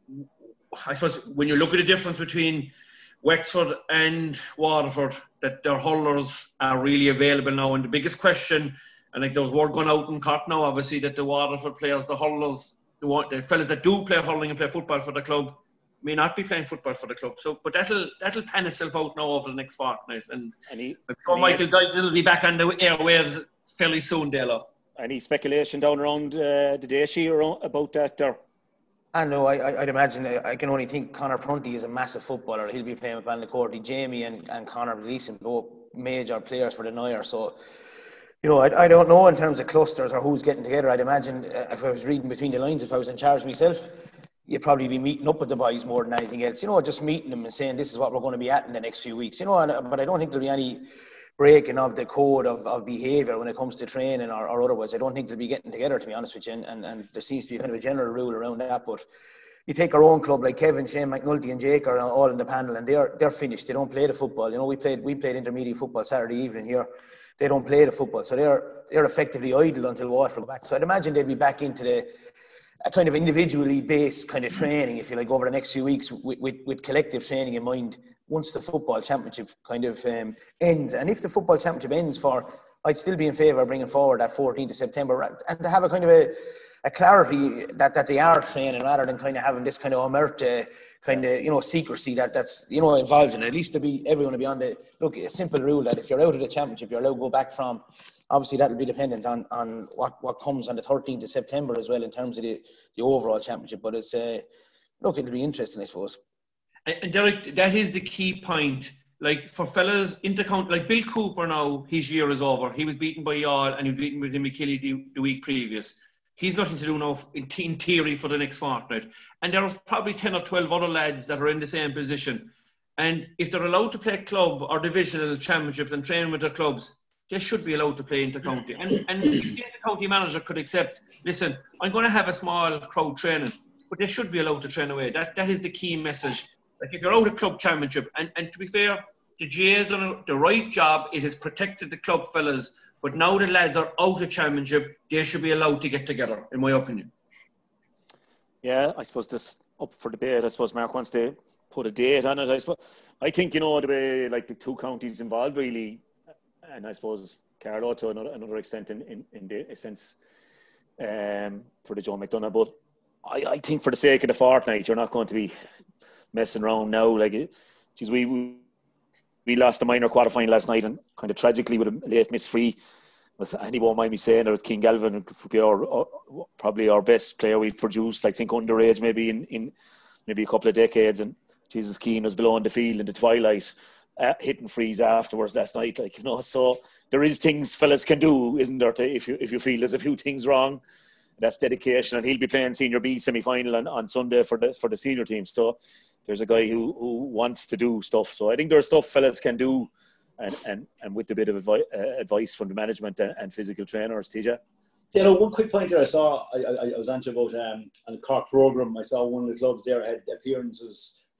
[SPEAKER 8] I suppose when you look at the difference between Wexford and Waterford, that their hurlers are really available now. And the biggest question, and like there was word going out in Cork now, obviously, that the Waterford players, the hurlers, the, one, the fellas that do play hurling and play football for the club, may not be playing football for the club. So, but that'll that'll pan itself out now over the next fortnight. And
[SPEAKER 5] Any,
[SPEAKER 8] I'm sure
[SPEAKER 5] any,
[SPEAKER 8] Michael Guyton will be back on the airwaves fairly soon, Dalo.
[SPEAKER 5] any speculation down around uh, the day she around about that there?
[SPEAKER 7] I know, I, I, I'd imagine, I can only think Conor Prunty is a massive footballer. He'll be playing with Ballycorty. Jamie and, and Conor Gleeson, both major players for the Nair. So, you know, I, I don't know in terms of clusters or who's getting together. I'd imagine uh, if I was reading between the lines, if I was in charge myself, you'd probably be meeting up with the boys more than anything else. You know, just meeting them and saying this is what we're going to be at in the next few weeks. You know, and, but I don't think there'll be any breaking of the code of, of behaviour when it comes to training or, or otherwise. I don't think they'll be getting together, to be honest with you, and, and, and there seems to be kind of a general rule around that. But you take our own club, like Kevin, Shane McNulty and Jake are all in the panel, and they're they're finished. They don't play the football. You know, we played we played intermediate football Saturday evening here. They don't play the football, so they're they're effectively idle until Waterford go back. So I'd imagine they'd be back into the a kind of individually based kind of training, if you like, over the next few weeks with, with, with collective training in mind once the football championship kind of um, ends. And if the football championship ends for, I'd still be in favour of bringing forward that fourteenth of September and to have a kind of a, a clarity that, that they are training rather than kind of having this kind of omerta kind of, you know, secrecy that that's, you know, involved in it. At least to be, everyone will be on the, look, a simple rule that if you're out of the championship, you're allowed to go back from. Obviously, that will be dependent on, on what, what comes on the thirteenth of September as well in terms of the, the overall championship. But it's, uh, look, it'll be interesting, I suppose.
[SPEAKER 8] And Derek, that is the key point. Like for fellas, intercount, like Bill Cooper now, his year is over. He was beaten by Yall and he was beaten with McKilly the, the week previous. He's nothing to do now in, in theory for the next fortnight. And there are probably ten or twelve other lads that are in the same position. And if they're allowed to play club or divisional championships and train with their clubs, they should be allowed to play intercounty. And, and if the intercounty manager could accept, listen, I'm going to have a small crowd training, but they should be allowed to train away. That That is the key message. Like if you're out of club championship, and, and to be fair, the G A has done the right job. It has protected the club fellas. But now the lads are out of championship, they should be allowed to get together, in my opinion.
[SPEAKER 5] Yeah, I suppose this up for debate. I suppose Mark wants to put a date on it. I suppose I think, you know, the way like the two counties involved really, and I suppose Carlow to another, another extent in, in, in the sense um, for the Joe McDonagh. But I, I think for the sake of the fortnight, you're not going to be messing around now. Like, geez, we, we we lost the minor quarter final last night, and kind of tragically with a late miss free. And he won't mind me saying that King Galvin would be our, our probably our best player we've produced. I think underage maybe in, in maybe a couple of decades. And Jesus Keane was below in the field in the twilight, uh, hitting frees afterwards last night. Like, you know, so there is things fellas can do, isn't there? To, if you if you feel there's a few things wrong, that's dedication. And he'll be playing Senior B semi final on, on Sunday for the for the senior team. So there's a guy who, who wants to do stuff. So I think there's stuff fellas can do. And, and and with a bit of advice, uh, advice from the management and, and physical trainers, T J.
[SPEAKER 6] Yeah, no, one quick point there. I saw, I, I, I was on to about um, on a Cork programme. I saw one of the clubs there had appearances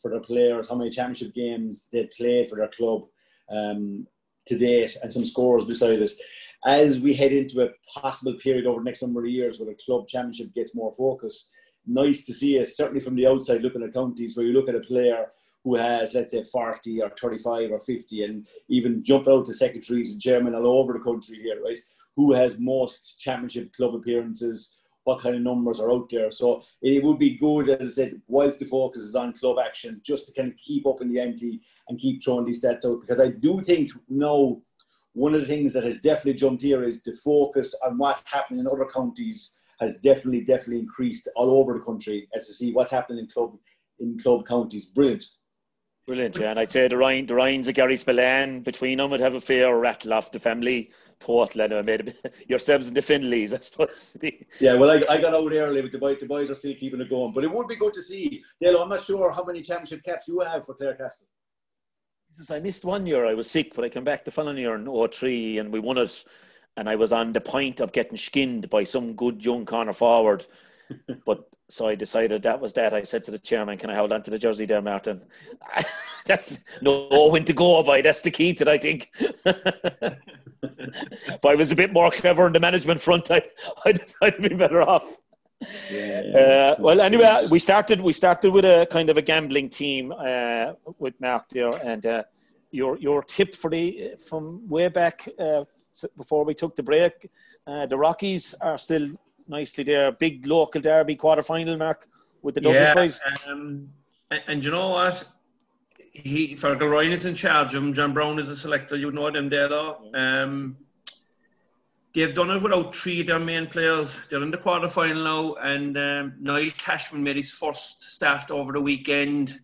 [SPEAKER 6] for their players, how many championship games they played for their club um, to date, and some scores beside it. As we head into a possible period over the next number of years where the club championship gets more focus, nice to see it, certainly from the outside looking at counties, where you look at a player who has, let's say, forty or thirty-five or fifty, and even jump out to secretaries and chairmen all over the country here, right? Who has most championship club appearances, what kind of numbers are out there. So it would be good, as I said, whilst the focus is on club action, just to kind of keep up in the ante and keep throwing these stats out. Because I do think now, one of the things that has definitely jumped here is the focus on what's happening in other counties has definitely, definitely increased all over the country as to see what's happening in club in club counties. Brilliant.
[SPEAKER 5] Brilliant, yeah. And I'd say the Ryan, the Ryans of Gary Spillane, between them would have a fair rattle off the family total. And I made a, yourselves and the Finleys, I suppose.
[SPEAKER 6] Yeah, well, I, I got out early, but the boys, the boys are still keeping it going. But it would be good to see. Dale, I'm not sure how many championship caps you have for Clarecastle.
[SPEAKER 5] I missed one year. I was sick, but I came back the following year in oh three and we won it. And I was on the point of getting skinned by some good young corner forward. But so I decided that was that. I said to the chairman, can I hold on to the jersey there, Martin? That's no when to go by. That's the key to it, I think. If I was a bit more clever on the management front, I'd, I'd, I'd be better off.
[SPEAKER 6] Yeah, yeah.
[SPEAKER 5] Uh, well, anyway, we started. We started with a kind of a gambling team uh, with Mark there, and uh, your your tip for the from way back uh, before we took the break. Uh, the Rockies are still nicely there. Big local derby quarter-final, Mark, with the Douglas
[SPEAKER 8] yeah,
[SPEAKER 5] boys.
[SPEAKER 8] Um, and, and you know what? He Fergal Ryan is in charge of him. John Brown is a selector. You know them there, though. Um, they've done it without three of their main players. They're in the quarter-final now, and um, Niall Cashman made his first start over the weekend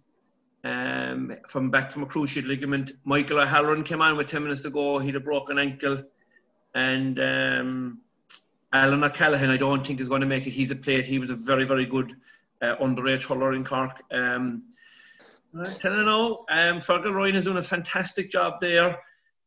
[SPEAKER 8] um, from back from a cruciate ligament. Michael O'Halloran came on with ten minutes to go. He had a broken ankle. And um, Alan O'Callaghan, I don't think is going to make it. He's a plate. He was a very, very good uh, underage hurler in Cork. Um, I don't know. Um, Fergal Ryan is doing a fantastic job there.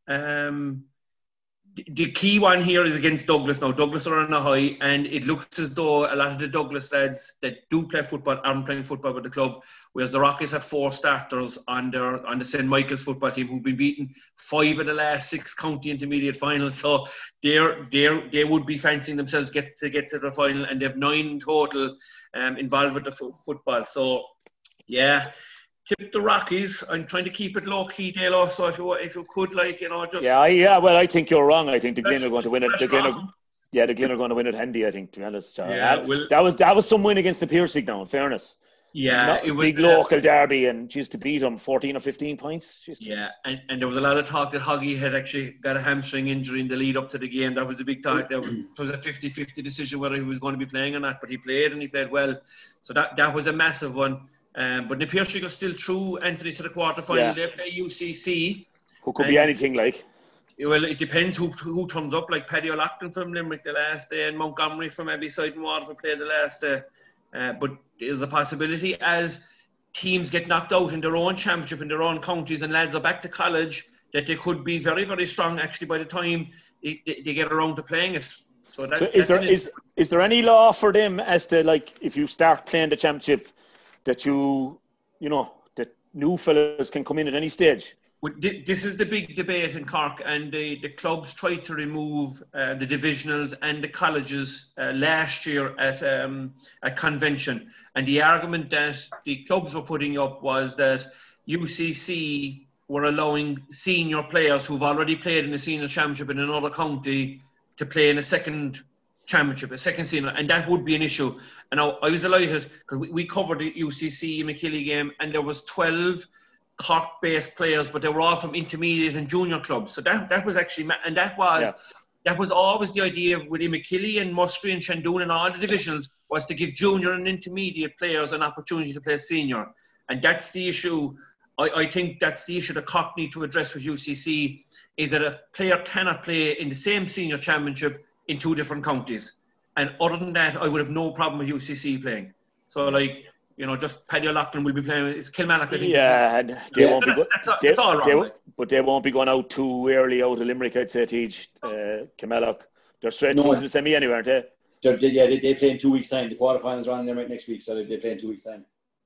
[SPEAKER 8] Um, the, the key one here is against Douglas now. Douglas are on a high, and it looks as though a lot of the Douglas lads that do play football aren't playing football with the club, whereas the Rockies have four starters on their on the Saint Michael's football team who've been beaten five of the last six county intermediate finals. So they're they're they would be fancying themselves get to get to the final, and they have nine in total um, involved with the f- football. So yeah. Tip the Rockies. I'm trying to keep it low key, Dale. So if you if you could, like you know, just
[SPEAKER 5] yeah, I, yeah. Well, I think you're wrong. I think the Glyn are going to win it. The Glyn
[SPEAKER 8] are,
[SPEAKER 5] yeah, the Glyn are going to win it handy. I think to be honest. Uh,
[SPEAKER 8] yeah,
[SPEAKER 5] that,
[SPEAKER 8] well,
[SPEAKER 5] that was that was some win against the Piercing now. In fairness,
[SPEAKER 8] yeah,
[SPEAKER 5] Not
[SPEAKER 8] it
[SPEAKER 5] a
[SPEAKER 8] was
[SPEAKER 5] big
[SPEAKER 8] uh,
[SPEAKER 5] local derby, and just to beat them fourteen or fifteen points. Jesus.
[SPEAKER 8] Yeah, and, and there was a lot of talk that Hoggy had actually got a hamstring injury in the lead up to the game. That was a big talk. There was, it was a fifty-fifty decision whether he was going to be playing or not, but he played and he played well. So that that was a massive one. Um, but Napier are still through, Anthony, to the quarter-final.
[SPEAKER 5] Yeah.
[SPEAKER 8] They play U C C.
[SPEAKER 5] Who could be anything like.
[SPEAKER 8] Well, it depends who who turns up. Like Paddy O'Loughlin from Limerick the last day, and Montgomery from Abbyside and Waterford played the last day. Uh, but there's a possibility as teams get knocked out in their own championship, in their own counties, and lads are back to college, that they could be very, very strong actually by the time they, they get around to playing it. So, that,
[SPEAKER 5] so is there is is there any law for them as to, like, if you start playing the championship, that you, you know, that new fellas can come in at any stage?
[SPEAKER 8] This is the big debate in Cork, and the, the clubs tried to remove uh, the divisionals and the colleges uh, last year at um, a convention. And the argument that the clubs were putting up was that U C C were allowing senior players who've already played in the senior championship in another county to play in a second championship, a second senior, and that would be an issue. And I, I was delighted because we, we covered the U C C McKilly game, and there was twelve Cork-based players, but they were all from intermediate and junior clubs. So that that was actually, and that was yeah. that was always the idea with McKilly and Musgrave and Shandoon and all the divisionals, was to give junior and intermediate players an opportunity to play senior. And that's the issue. I, I think that's the issue that Cork need to address with U C C, is that a player cannot play in the same senior championship in two different counties. And other than that, I would have no problem with U C C playing. So, like, you know, just Paddy O'Loughlin will be playing. It's Kilmallock, I think.
[SPEAKER 5] Yeah, and they
[SPEAKER 8] yeah,
[SPEAKER 5] won't be. Go-
[SPEAKER 8] that's, that's,
[SPEAKER 5] they,
[SPEAKER 8] that's all wrong.
[SPEAKER 5] They, but they won't be going out too early out of Limerick, I'd say, Teach. Uh, Kilmallock. They're straight no, through to the semi anyway, aren't they?
[SPEAKER 6] They're, they, yeah, they, they play in two weeks' time. The quarterfinals are on there right next week, so they, they play in two weeks' time.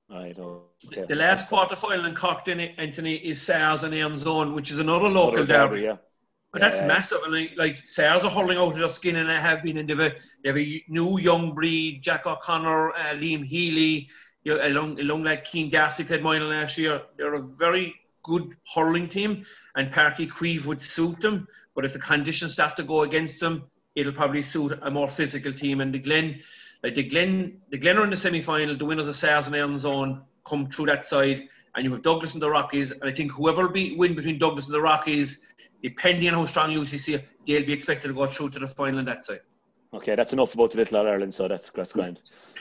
[SPEAKER 5] I know. Okay.
[SPEAKER 8] The last quarter final in Cork, Anthony, is Sars and Ayrn Zone, which is another local derby.
[SPEAKER 5] Yeah.
[SPEAKER 8] But
[SPEAKER 5] yeah,
[SPEAKER 8] that's
[SPEAKER 5] yeah.
[SPEAKER 8] massive. And like, like Sars are holding out of their skin, and they have been. And they have a, they have a new young breed, Jack O'Connor, uh, Liam Healy, you know, along, along like Keane Darcy played Moynihan last year. They're a very good hurling team, and Parky Queeve would suit them. But if the conditions start to go against them, it'll probably suit a more physical team. And the Glen, like the Glen, the Glen are in the semi-final. The winners of Sars and Ayrn Zone come through that side, and you have Douglas and the Rockies. And I think whoever be win between Douglas and the Rockies, depending on how strong U C C are, they'll be expected to go through to the final on that side.
[SPEAKER 5] Okay, that's enough about the Little Ireland, so that's that's grand.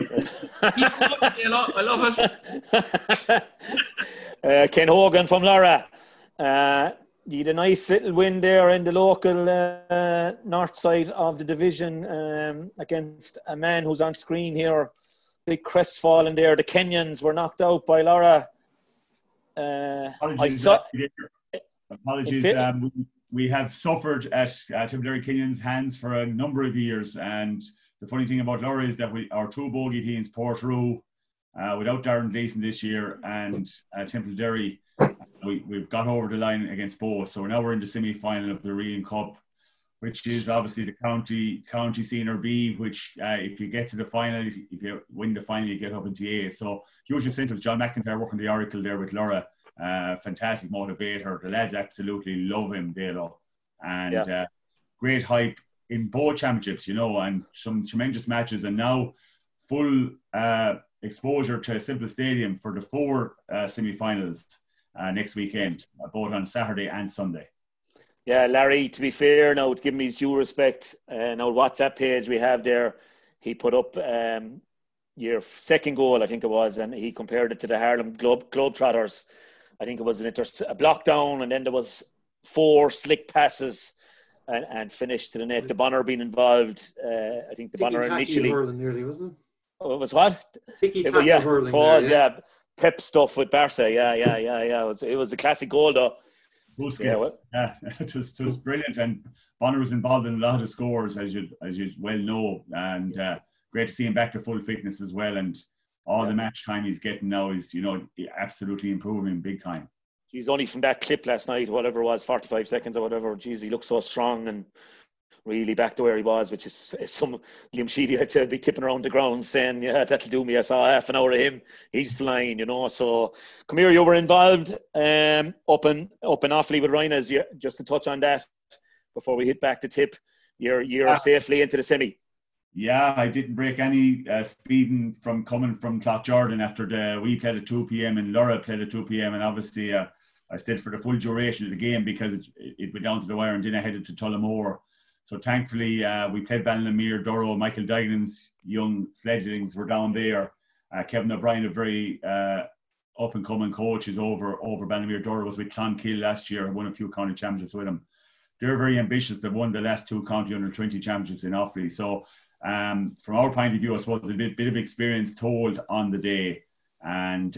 [SPEAKER 8] I love it.
[SPEAKER 5] uh, Ken Hogan from Lara. Uh, you had a nice little win there in the local uh, north side of the division um, against a man who's on screen here. Big crestfallen there. The Kenyans were knocked out by Lara. Uh, I saw.
[SPEAKER 9] Apologies. Um, we, we have suffered at uh, Tipperary Kenyans' hands for a number of years, and the funny thing about Laura is that we our two bogey teams, Portrue, uh, without Darren Gleeson this year, and uh, Temple we we've got over the line against both. So now we're in the semi-final of the Rian Cup, which is obviously the county county senior B. Which uh, if you get to the final, if you, if you win the final, you get up into A. So huge incentives. John McIntyre working the Oracle there with Laura. Uh, fantastic motivator. The lads absolutely love him, Dalo. And yeah. uh, great hype in both championships, you know, and some tremendous matches. And now full uh, exposure to Simple Stadium for the four uh, semi-finals uh, next weekend, uh, both on Saturday and Sunday.
[SPEAKER 5] Yeah, Larry, to be fair now, to give him his due respect, uh, now WhatsApp page we have there, he put up um, your second goal, I think it was, and he compared it to the Harlem Globe Globetrotters. I think it was an inter- a block down, and then there was four slick passes and, and finished to the net. The Bonner being involved. Uh, I think the Bonner initially.
[SPEAKER 10] Hurling nearly, wasn't it?
[SPEAKER 5] Oh, it was what?
[SPEAKER 10] Tiki-taka
[SPEAKER 5] yeah,
[SPEAKER 10] hurling.
[SPEAKER 5] It was,
[SPEAKER 10] there, yeah.
[SPEAKER 5] yeah. Pep stuff with Barca. Yeah, yeah, yeah, yeah. It was, it was a classic goal, though.
[SPEAKER 9] Yeah, well, yeah, it was, it was brilliant. And Bonner was involved in a lot of scores, as you as you well know. And uh, great to see him back to full fitness as well. And all yeah. the match time he's getting now is, you know, absolutely improving big time.
[SPEAKER 5] He's only from that clip last night, whatever it was, forty-five seconds or whatever. Jeez, he looks so strong and really back to where he was, which is, is some Liam Sheedy, I'd say, be tipping around the ground saying, yeah, that'll do me. I saw half an hour of him. He's flying, you know. So, come here, you were involved um, up and up and Offaly with Rhinos. Just to touch on that before we hit back to tip, you're, you're yeah. safely into the semi.
[SPEAKER 9] Yeah, I didn't break any uh, speeding from coming from Cloughjordan after the we played at two p.m. and Laura played at two p.m. and obviously uh, I stayed for the full duration of the game because it, it went down to the wire, and then I headed to Tullamore. So thankfully uh, we played Ballinamere, Doro, Michael Dignan's young fledglings were down there. Uh, Kevin O'Brien, a very uh, up and coming coach, is over over Ballinamere. Doro was with Clonkill last year, won a few county championships with him. They're very ambitious. They've won the last two county under twenty championships in Offaly. So Um, from our point of view, I suppose a bit, bit of experience told on the day. And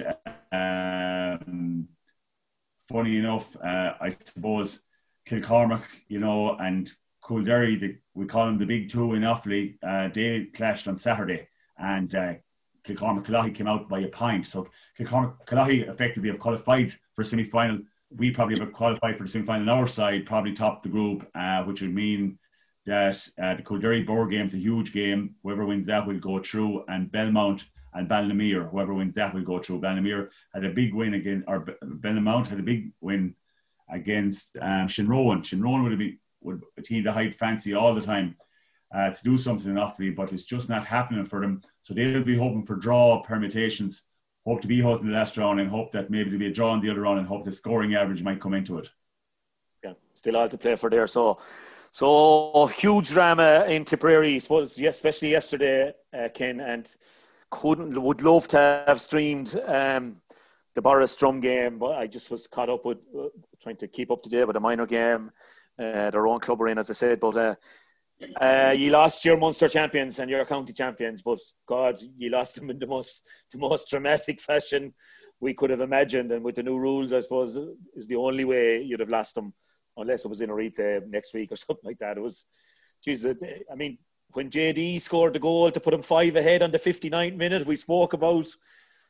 [SPEAKER 9] um, funny enough, uh, I suppose Kilcormac, you know, and Coolderry, the, we call them the big two in Offaly, uh, they clashed on Saturday. And uh, Kilcormac Callaghy came out by a point. So Kilcormac Callaghy effectively have qualified for a semi-final. We probably have qualified for the semi-final on our side, probably topped the group, uh, which would mean that uh, the Coolderry board game is a huge game. Whoever wins that will go through, and Belmont and Ballinamere, whoever wins that will go through. Ballinamere had a big win again, or Belmont had a big win against um, Shinrowan. Shinrowan would have been would a team that I'd fancy all the time uh, to do something in Offaly, but it's just not happening for them. So they'll be hoping for draw permutations, hope to be host in the last round, and hope that maybe there'll be a draw in the other round, and hope the scoring average might come into it.
[SPEAKER 5] Yeah, still all to play for there. So. So huge drama in Tipperary, I suppose, especially yesterday, uh, Ken, and couldn't would love to have streamed um, the Boris Drum game, but I just was caught up with uh, trying to keep up to date with a minor game. Uh, their own club were in, as I said, but uh, uh, you lost your Munster champions and your county champions, but God, you lost them in the most the most dramatic fashion we could have imagined, and with the new rules, I suppose, is the only way you'd have lost them. Unless it was in a replay next week or something like that. It was, geez, I mean, when J D scored the goal to put him five ahead on the fifty-ninth minute, we spoke about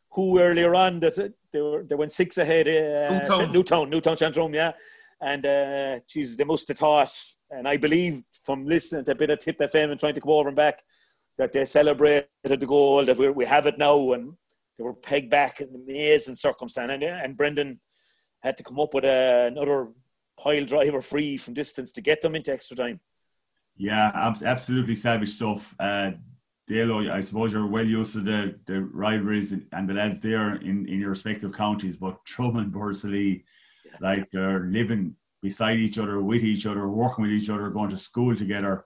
[SPEAKER 5] who earlier on that uh, they were they went six ahead. Uh,
[SPEAKER 8] Newtown.
[SPEAKER 5] Newtown, Newtown Chantrum, yeah. And uh, geez, they must have thought, and I believe from listening to a bit of Tip F M and trying to go over and back, that they celebrated the goal, that we we have it now, and they were pegged back in amazing circumstance. And, and Brendan had to come up with uh, another pile driver free from distance to get them into extra time.
[SPEAKER 9] Yeah, ab- absolutely savage stuff. Uh, Dalo, I suppose you're well used to the, the rivalries and the lads there in, in your respective counties, but Drum and Borsaley, yeah. like they're living beside each other, with each other, working with each other, going to school together.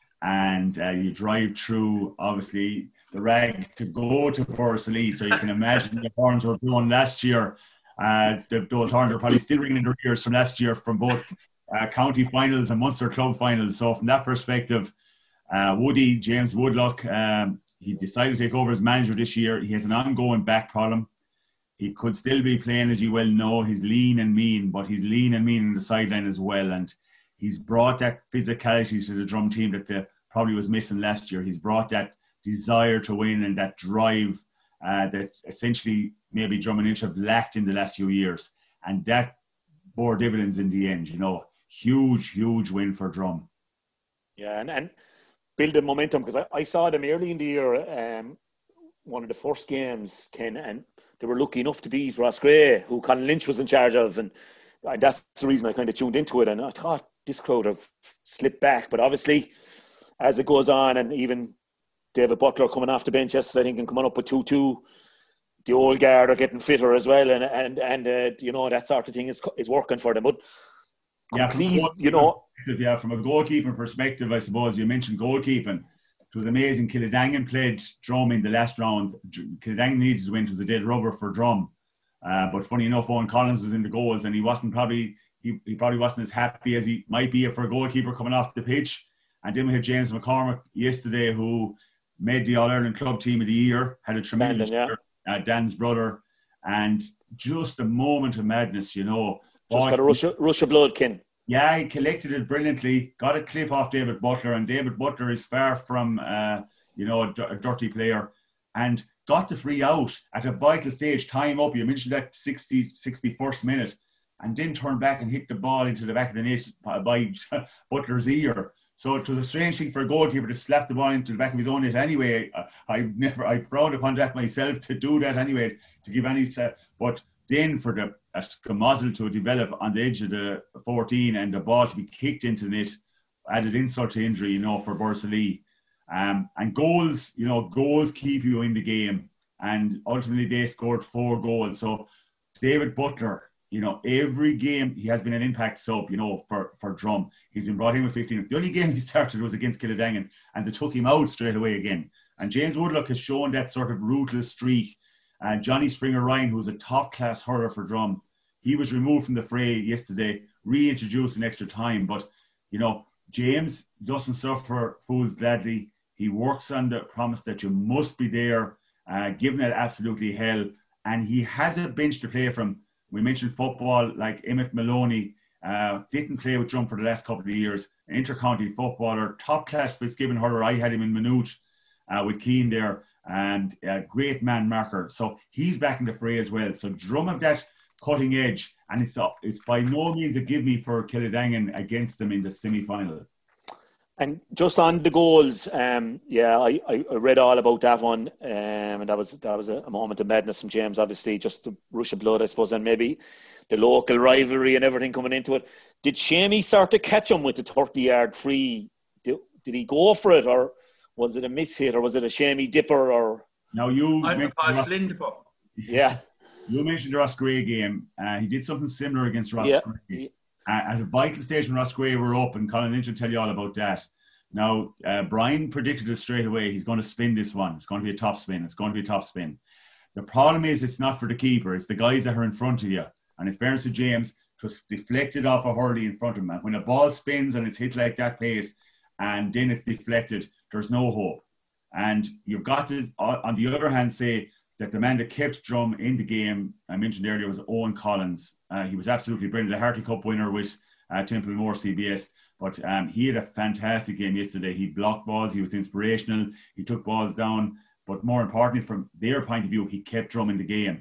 [SPEAKER 9] And uh, you drive through, obviously, the rag to go to Borsaley, so you can imagine the horns were blown last year. Uh, the, those horns are probably still ringing in their ears from last year from both uh, county finals and Munster club finals. So from that perspective, uh, Woody, James Woodlock, um, he decided to take over as manager this year. He has an ongoing back problem. He could still be playing, as you well know. He's lean and mean, but he's lean and mean on the sideline as well. And he's brought that physicality to the Drum team that the, probably was missing last year. He's brought that desire to win and that drive uh, that essentially maybe Drum and Inch have lacked in the last few years. And that bore dividends in the end, you know. Huge, huge win for Drum.
[SPEAKER 5] Yeah, and, and building momentum, because I, I saw them early in the year, um, one of the first games, Ken, and they were lucky enough to beat Roscrea, who Colin Lynch was in charge of, and that's the reason I kind of tuned into it. And I thought this crowd have slipped back, but obviously, as it goes on, and even David Butler coming off the bench yesterday, I think, and coming up with two two, the old guard are getting fitter as well, and and and uh, you know, that sort of thing is is working for them. But
[SPEAKER 9] yeah,
[SPEAKER 5] please, you know,
[SPEAKER 9] yeah, from a goalkeeping perspective, I suppose you mentioned goalkeeping. It was amazing. Kildangan played Drum in the last round. Kildangan needs to win. It was a dead rubber for Drum. Uh, but funny enough, Owen Collins was in the goals, and he wasn't probably he, he probably wasn't as happy as he might be for a goalkeeper coming off the pitch. And then we had James McCormick yesterday, who made the All Ireland Club Team of the Year, had a tremendous
[SPEAKER 5] yeah.
[SPEAKER 9] year, uh, Dan's brother, and just a moment of madness, you know.
[SPEAKER 5] Just got a rush of, rush of blood, Ken.
[SPEAKER 9] Yeah, he collected it brilliantly, got a clip off David Butler, and David Butler is far from, uh, you know, a, d- a dirty player, and got the free out at a vital stage, time up. You mentioned that sixty, sixty-first minute, and then turned back and hit the ball into the back of the net by Butler's ear. So it was a strange thing for a goalkeeper to slap the ball into the back of his own net anyway. I, I never, I frowned upon that myself to do that anyway, to give any set. But then for the a muzzle to develop on the edge of the fourteen and the ball to be kicked into the net, added insult to injury, you know, for Borsaley. Um, and goals, you know, goals keep you in the game. And ultimately they scored four goals. So David Butler, you know, every game he has been an impact sub, you know, for, for Drum. He's been brought in with fifteen. The only game he started was against Kildangan, and they took him out straight away again. And James Woodlock has shown that sort of ruthless streak. And Johnny Springer-Ryan, who's a top-class hurler for Drum, he was removed from the fray yesterday, reintroduced in extra time. But, you know, James doesn't suffer fools gladly. He works on the promise that you must be there, uh, giving it absolutely hell. And he has a bench to play from. We mentioned football, like Emmett Maloney, uh, didn't play with Drum for the last couple of years. An inter-county footballer, top-class Fitzgibbon hurler. I had him in Maynooth uh, with Keane there, and a great man marker. So he's back in the fray as well. So Drum of that cutting edge, and it's uh, it's by no means a give me for Kildangan against them in the semi-final.
[SPEAKER 5] And just on the goals, um, yeah, I, I read all about that one, um, and that was that was a, a moment of madness from James, obviously, just the rush of blood, I suppose, and maybe the local rivalry and everything coming into it. Did Shamey start to catch him with the thirty-yard free? Did, did he go for it, or was it a miss hit, or was it a Shamey dipper? Or
[SPEAKER 9] now you
[SPEAKER 8] I'm pass Lindipper.
[SPEAKER 5] Yeah.
[SPEAKER 9] You mentioned the Roscrea game. Uh, he did something similar against Roscrea. Yeah. Uh, at a vital stage when Roscrea were up, and Colin Lynch will tell you all about that. Now, uh, Brian predicted it straight away. He's going to spin this one. It's going to be a top spin. It's going to be a top spin. The problem is it's not for the keeper. It's the guys that are in front of you. And in fairness to James, it was deflected off a hurley in front of him. And when a ball spins and it's hit like that pace, and then it's deflected, there's no hope. And you've got to, on the other hand, say that the man that kept Drum in the game, I mentioned earlier, was Owen Collins. Uh, he was absolutely brilliant. The Harty Cup winner with uh, Templemore C B S. But um, he had a fantastic game yesterday. He blocked balls. He was inspirational. He took balls down. but more importantly, from their point of view, he kept drumming the game.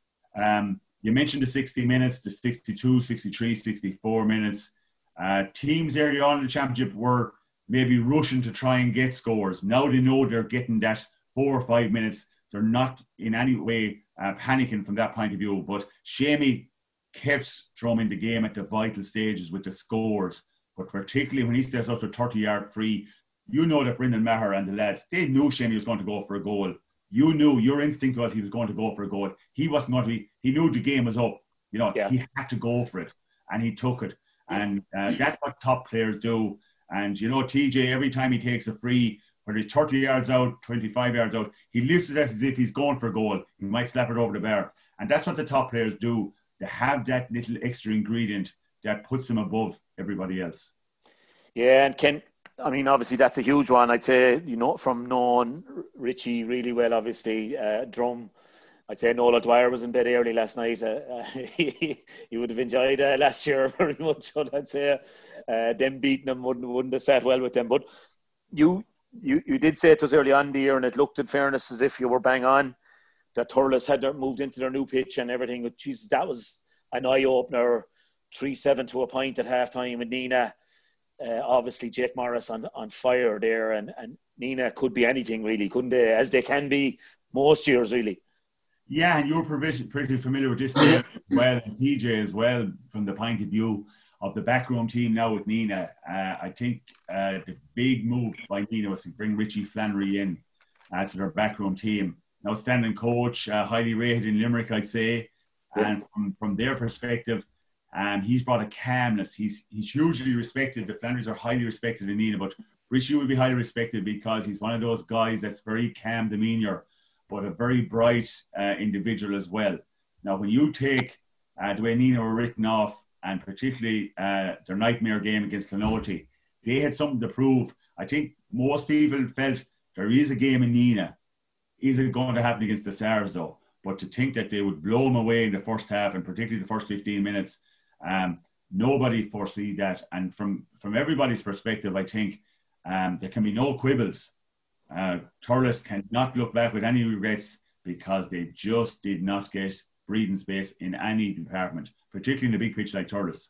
[SPEAKER 9] Um, you mentioned the sixty minutes, the sixty-two, sixty-three, sixty-four minutes. Uh, teams early on in the championship were maybe rushing to try and get scores. Now they know they're getting that four or five minutes. They're not in any way uh, panicking from that point of view. But Shamey kept drumming the game at the vital stages with the scores. But particularly when he steps up to thirty-yard free, you know that Brendan Maher and the lads, they knew Shamey was going to go for a goal. You knew, your instinct was he was going to go for a goal. He wasn't going to be, he knew the game was up. You know, yeah. He had to go for it. And he took it. And uh, that's what top players do. And, you know, T J, every time he takes a free, whether he's thirty yards out, twenty-five yards out, he lifts it as if he's going for a goal. He might slap it over the bar. And that's what the top players do. They have that little extra ingredient that puts them above everybody else.
[SPEAKER 5] Yeah, and Ken, I mean, obviously that's a huge one. I'd say, you know, from knowing Richie really well, obviously, uh, Drum, I'd say Nola Dwyer was in bed early last night. Uh, uh, he, he would have enjoyed uh, last year very much, I'd say. Uh, them beating them wouldn't, wouldn't have sat well with them. But you, you you did say it was early on in the year, and it looked, in fairness, as if you were bang on, that Thurles had their, moved into their new pitch and everything. But Jesus, that was an eye-opener, three seven to a point at halftime with Nina. Uh, obviously, Jake Morris on, on fire there, and, and Nina could be anything, really, couldn't they? As they can be most years, really.
[SPEAKER 9] Yeah, and you're pretty familiar with this team as well, and T J as well, from the point of view of the backroom team now with Nina. Uh, I think uh, the big move by Nina was to bring Richie Flannery in uh, to their backroom team. Now, standing coach, uh, highly rated in Limerick, I'd say. Yeah. And from, from their perspective, um, he's brought a calmness. He's he's hugely respected. The Flannerys are highly respected in Nina, but Richie will be highly respected because he's one of those guys that's very calm demeanour, but a very bright uh, individual as well. Now, when you take uh, the way Nina were written off, and particularly uh, their nightmare game against Clonody, they had something to prove. I think most people felt there is a game in Nina. Is it going to happen against the Sars, though? But to think that they would blow them away in the first half, and particularly the first fifteen minutes, um, nobody foresee that. And from, from everybody's perspective, I think um, there can be no quibbles. Uh, Thurles cannot look back with any regrets because they just did not get breathing space in any department, particularly in the big pitch like Thurles.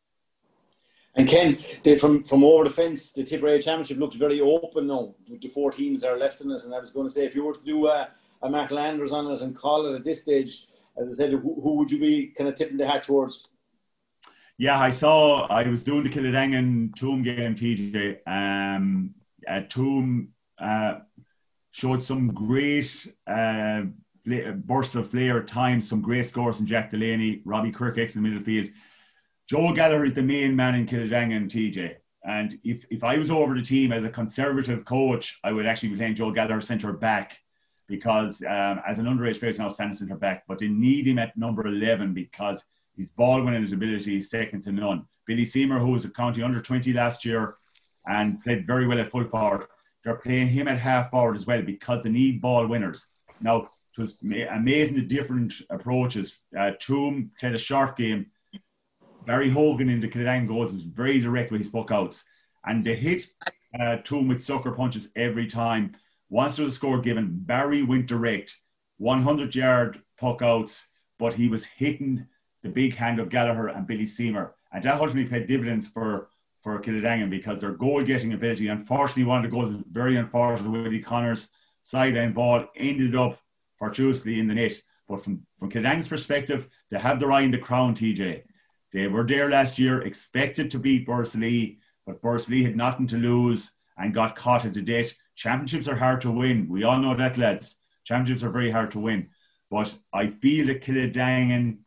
[SPEAKER 6] And Ken, they, from, from over the fence, the Tipperary Championship looks very open now with the four teams that are left in it. And I was going to say, if you were to do a, a Mark Landers on it and call it at this stage, as I said, who, who would you be kind of tipping the hat towards?
[SPEAKER 9] Yeah, I saw, I was doing the Kildangan Toom game, T J. Um, uh, Toom uh, showed some great uh, bursts of flair at times, some great scores from Jack Delaney, Robbie Kirkex in the middle field. Joe Gallagher is the main man in Kildangan, T J. And if, if I was over the team as a conservative coach, I would actually be playing Joe Gallagher centre back because um, as an underage player, he's now standing centre back. But they need him at number eleven because his ball winning his ability is second to none. Billy Seymour, who was a county under twenty last year and played very well at full forward, they're playing him at half forward as well because they need ball winners. Now, it was amazing the different approaches. Uh, Toom played a short game. Barry Hogan in the Kildangan goals is very direct with his puck outs. And they hit uh, Toom with sucker punches every time. Once there was a score given, Barry went direct. one hundred yard puck outs, but he was hitting the big hand of Gallagher and Billy Seymour. And that ultimately paid dividends for, for Kildangan because their goal-getting ability, unfortunately, one of the goals is very unfortunate. Willie Connor's sideline ball ended up fortuitously in the net. But from, from Kildangan's perspective, they have their eye in the crown, T J. They were there last year, expected to beat Bursley, but Bursley had nothing to lose and got caught at the debt. Championships are hard to win. We all know that, lads. Championships are very hard to win. But I feel that Kildangan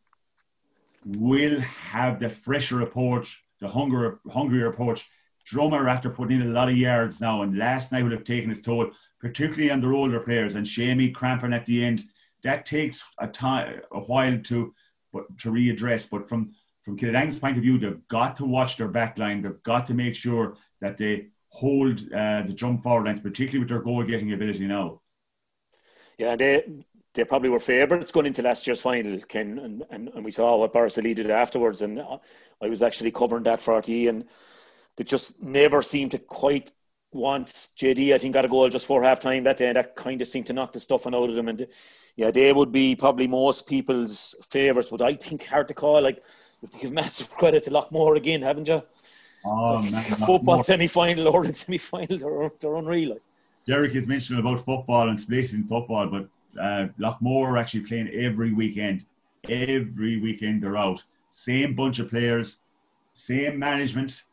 [SPEAKER 9] will have the fresher approach, the hungrier, hungrier approach. Drummer, after putting in a lot of yards now, and last night would have taken his toll, particularly on their older players, and Shamey cramping at the end. That takes a time, a while to, but to readdress. But from From Kildangan's point of view, they've got to watch their back line. They've got to make sure that they hold uh, the jump forward lines, particularly with their goal-getting ability now.
[SPEAKER 5] Yeah, they they probably were favourites going into last year's final, Ken, and, and, and we saw what Barcelona did afterwards. And I was actually covering that for R T E, and they just never seemed to quite once. J D, I think, got a goal just before half time that day, and that kind of seemed to knock the stuffing out of them. And yeah, they would be probably most people's favourites, but I think hard to call. Like, you have to give massive credit to Loughmore again, haven't you?
[SPEAKER 9] Oh,
[SPEAKER 5] like,
[SPEAKER 9] man,
[SPEAKER 5] football semi-final or in semi-final, they're, they're unreal. Like.
[SPEAKER 9] Derek has mentioned about football and splitting football, but uh, Loughmore are actually playing every weekend. Every weekend they're out. Same bunch of players, same management.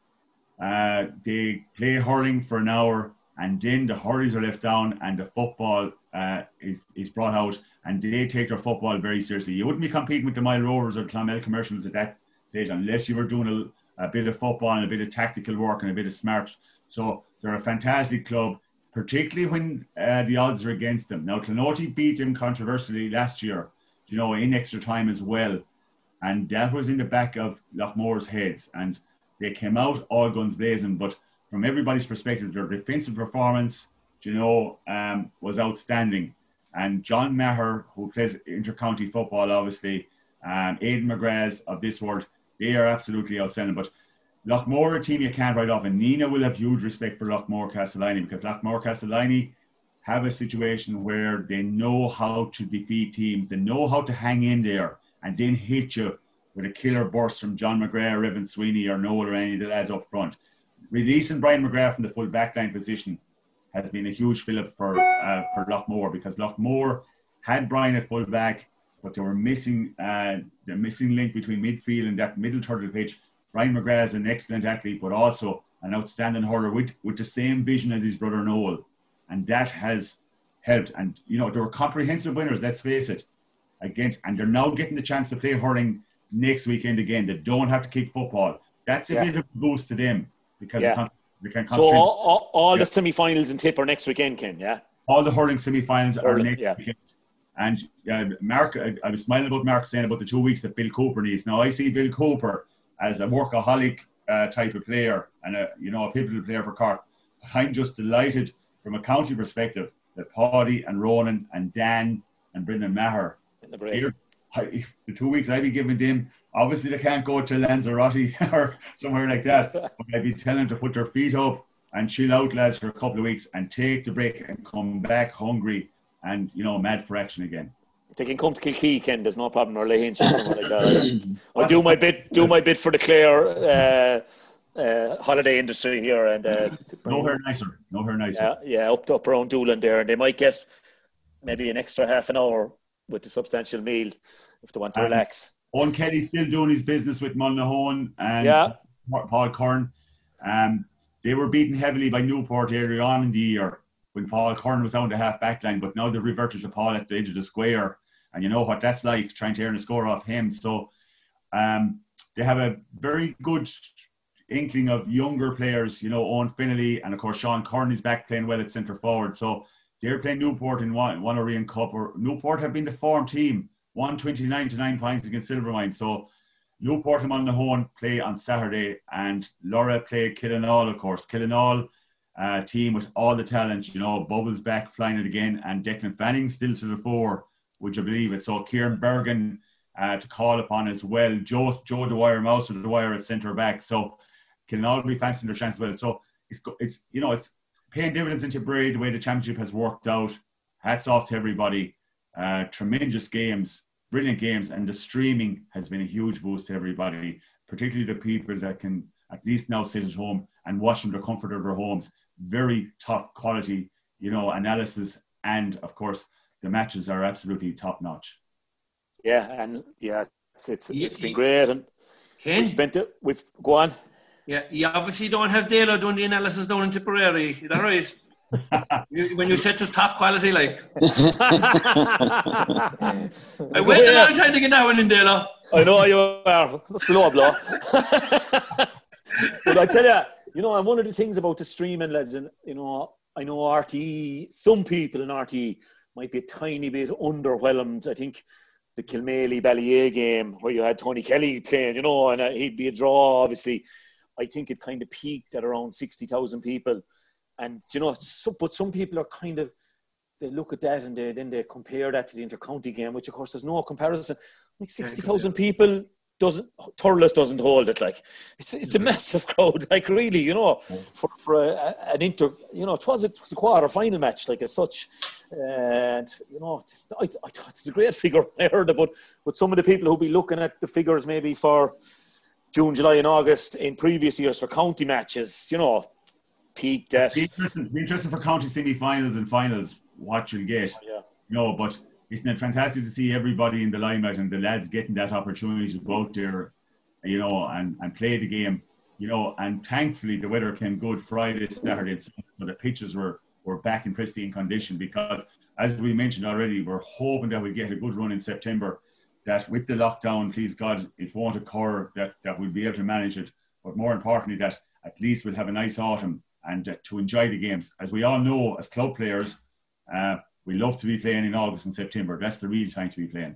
[SPEAKER 9] Uh, they play hurling for an hour, and then the hurleys are left down and the football uh, is, is brought out, and they take their football very seriously. You wouldn't be competing with the Mile Rovers or Clonmel Commercials at that stage unless you were doing a, a bit of football and a bit of tactical work and a bit of smart. So they're a fantastic club, particularly when uh, the odds are against them. Now, Clonoti beat them controversially last year, you know, in extra time as well. And that was in the back of Loughmore's heads. And they came out all guns blazing. But from everybody's perspective, their defensive performance, you know, um, was outstanding. And John Maher, who plays inter-county football, obviously, um, Aidan McGrath of this world, they are absolutely outstanding. But Loughmore, a team you can't write off. And Nina will have huge respect for Loughmore Castellani, because Loughmore Castellani have a situation where they know how to defeat teams. They know how to hang in there and then hit you with a killer burst from John McGrath, Evan Sweeney, or Noel, or any of the lads up front. Releasing Brian McGrath from the full backline position has been a huge fillip for uh, for Loughmore, because Loughmore had Brian at full back, but they were missing uh, the missing link between midfield and that middle third of the pitch. Brian McGrath is an excellent athlete, but also an outstanding hurler with, with the same vision as his brother Noel. And that has helped. And, you know, they were comprehensive winners, let's face it, against, and they're now getting the chance to play hurling next weekend again. They don't have to kick football. That's a
[SPEAKER 5] yeah.
[SPEAKER 9] bit of a boost to them, because
[SPEAKER 5] yeah.
[SPEAKER 9] they, can, they can
[SPEAKER 5] So
[SPEAKER 9] concentrate.
[SPEAKER 5] all, all, all
[SPEAKER 9] yeah.
[SPEAKER 5] the semi-finals in Tip are next weekend, Ken, yeah?
[SPEAKER 9] All the hurling semi-finals are next
[SPEAKER 5] yeah.
[SPEAKER 9] weekend. And uh, Mark, I, I was smiling about Mark saying about the two weeks that Bill Cooper needs. Now, I see Bill Cooper as a workaholic uh, type of player and a, you know, a pivotal player for Cork. I'm just delighted from a county perspective that Paddy and Ronan and Dan and Brendan Maher, the, the two weeks I'd be giving them, obviously they can't go to Lanzarote or somewhere like that, but I'd be telling them to put their feet up and chill out, lads, for a couple of weeks and take the break and come back hungry and, you know, mad for action again.
[SPEAKER 5] They can come to Kilkee, Ken. There's no problem, or Lahinch, or somewhere like that. I'll do my bit. Do my bit for the Clare uh, uh, holiday industry here, and uh,
[SPEAKER 9] no hair nicer. No hair nicer.
[SPEAKER 5] Yeah, yeah, up up around Doolan there, and they might get maybe an extra half an hour with the substantial meal if they want to um, relax.
[SPEAKER 9] Owen Kelly still doing his business with Mullinahone and
[SPEAKER 5] yeah.
[SPEAKER 9] Paul Curran. Um, they were beaten heavily by Newport earlier on in the year when Paul Curran was down the half back line, but now they've reverted to Paul at the edge of the square. And you know what that's like, trying to earn a score off him. So um, they have a very good inkling of younger players, you know, Owen Finnelly, and of course Sean Curran is back playing well at centre forward. So they're playing Newport in one, one Orion Cup. Or Newport have been the form team, one twenty-nine to nine points against Silvermine. So Newport and Mullinahone play on Saturday, and Laura play Killinall, of course. Killinall uh, team with all the talent, you know, Bubbles back flying it again, and Declan Fanning still to the fore. Would you believe it? So Kieran Bergen uh, to call upon as well. Joe Joe Dwyer, Mouse with Dwyer at centre back. So can all be fancying their chance well. So it's it's you know it's paying dividends into Bray the way the championship has worked out. Hats off to everybody. Uh, tremendous games, brilliant games, and the streaming has been a huge boost to everybody, particularly the people that can at least now sit at home and watch from the comfort of their homes. Very top quality, you know, analysis, and of course, the matches are absolutely top notch.
[SPEAKER 5] Yeah, and yeah, it's it's, it's been great, and
[SPEAKER 8] Ken?
[SPEAKER 5] we've spent it. We've go on.
[SPEAKER 8] Yeah, you obviously don't have Dalo doing the analysis down in Tipperary. Is that right? you, when you said it's top quality, like. I waited a long time to get that one in, Dalo.
[SPEAKER 5] I know you are slow blow. But I tell you, you know, and one of the things about the streaming, lads, and you know, I know R T E. Some people in R T E might be a tiny bit underwhelmed. I think the Kilmaley Ballyea game where you had Tony Kelly playing, you know, and uh, he'd be a draw, obviously. I think it kind of peaked at around sixty thousand people. And, you know, so, but some people are kind of, they look at that and they, then they compare that to the inter-county game, which, of course, there's no comparison. Like sixty thousand people doesn't Thurles doesn't hold it. Like it's it's a massive crowd. Like really, you know, for for a, a, an inter, you know, it was it was a quarter final match like as such, and you know, it's, I, I thought it's a great figure. I heard about, but some of the people who'll be looking at the figures maybe for June, July, and August in previous years for county matches, you know, peaked at.
[SPEAKER 9] Be interesting, be interesting for county semi-finals and finals. What you'll get,
[SPEAKER 5] yeah.
[SPEAKER 9] you know, but. Isn't it fantastic to see everybody in the limelight and the lads getting that opportunity to go out there, you know, and, and play the game, you know, and thankfully the weather came good Friday, Saturday, and Sunday, so the pitches were, were back in pristine condition because, as we mentioned already, we're hoping that we get a good run in September, that with the lockdown, please God, it won't occur, that, that we'll be able to manage it, but more importantly, that at least we'll have a nice autumn and uh, to enjoy the games. As we all know, as club players, uh, we love to be playing in August and September. That's the real time to be playing.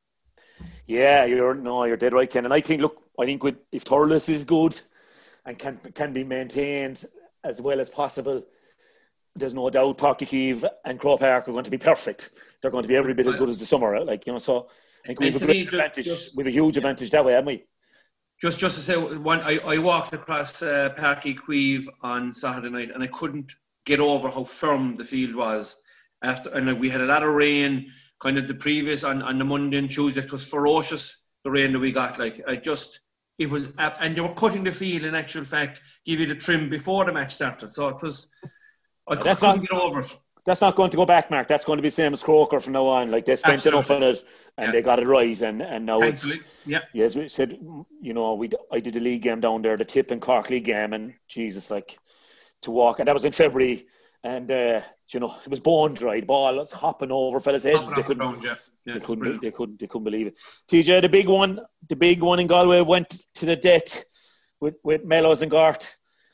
[SPEAKER 5] Yeah, you're no, you're dead right, Ken. And I think, look, I think with, if Thurles is good and can can be maintained as well as possible, there's no doubt Páirc Uí Chaoimh and Croke Park are going to be perfect. They're going to be every bit as good as the summer, like you know. So I think we have a great advantage. Just, we have a huge advantage that way, haven't we?
[SPEAKER 8] Just, just to say, one, I, I walked across uh, Páirc Uí Chaoimh on Saturday night, and I couldn't get over how firm the field was. After and we had a lot of rain, kind of the previous on, on the Monday and Tuesday. It was ferocious, the rain that we got. Like I just, it was, and they were cutting the field. In actual fact, give you the trim before the match started. So it was, I couldn't
[SPEAKER 5] that's not,
[SPEAKER 8] get over it.
[SPEAKER 5] That's not going to go back, Mark. That's going to be the same as Croker from now on. Like they spent Absolutely. enough on it, and yeah. they got it right, and, and now Thankfully. it's
[SPEAKER 8] yeah.
[SPEAKER 5] yeah. As we said, you know, we I did a league game down there, the Tip and Cork league game, and Jesus, like to walk, and that was in February. And uh, you know, it was bone dry. The ball was hopping over fellas' heads. They couldn't,
[SPEAKER 8] around, yeah. Yeah,
[SPEAKER 5] they couldn't, they couldn't, they couldn't believe it. T J, the big one, the big one in Galway went to the death with with Mellows and Gart.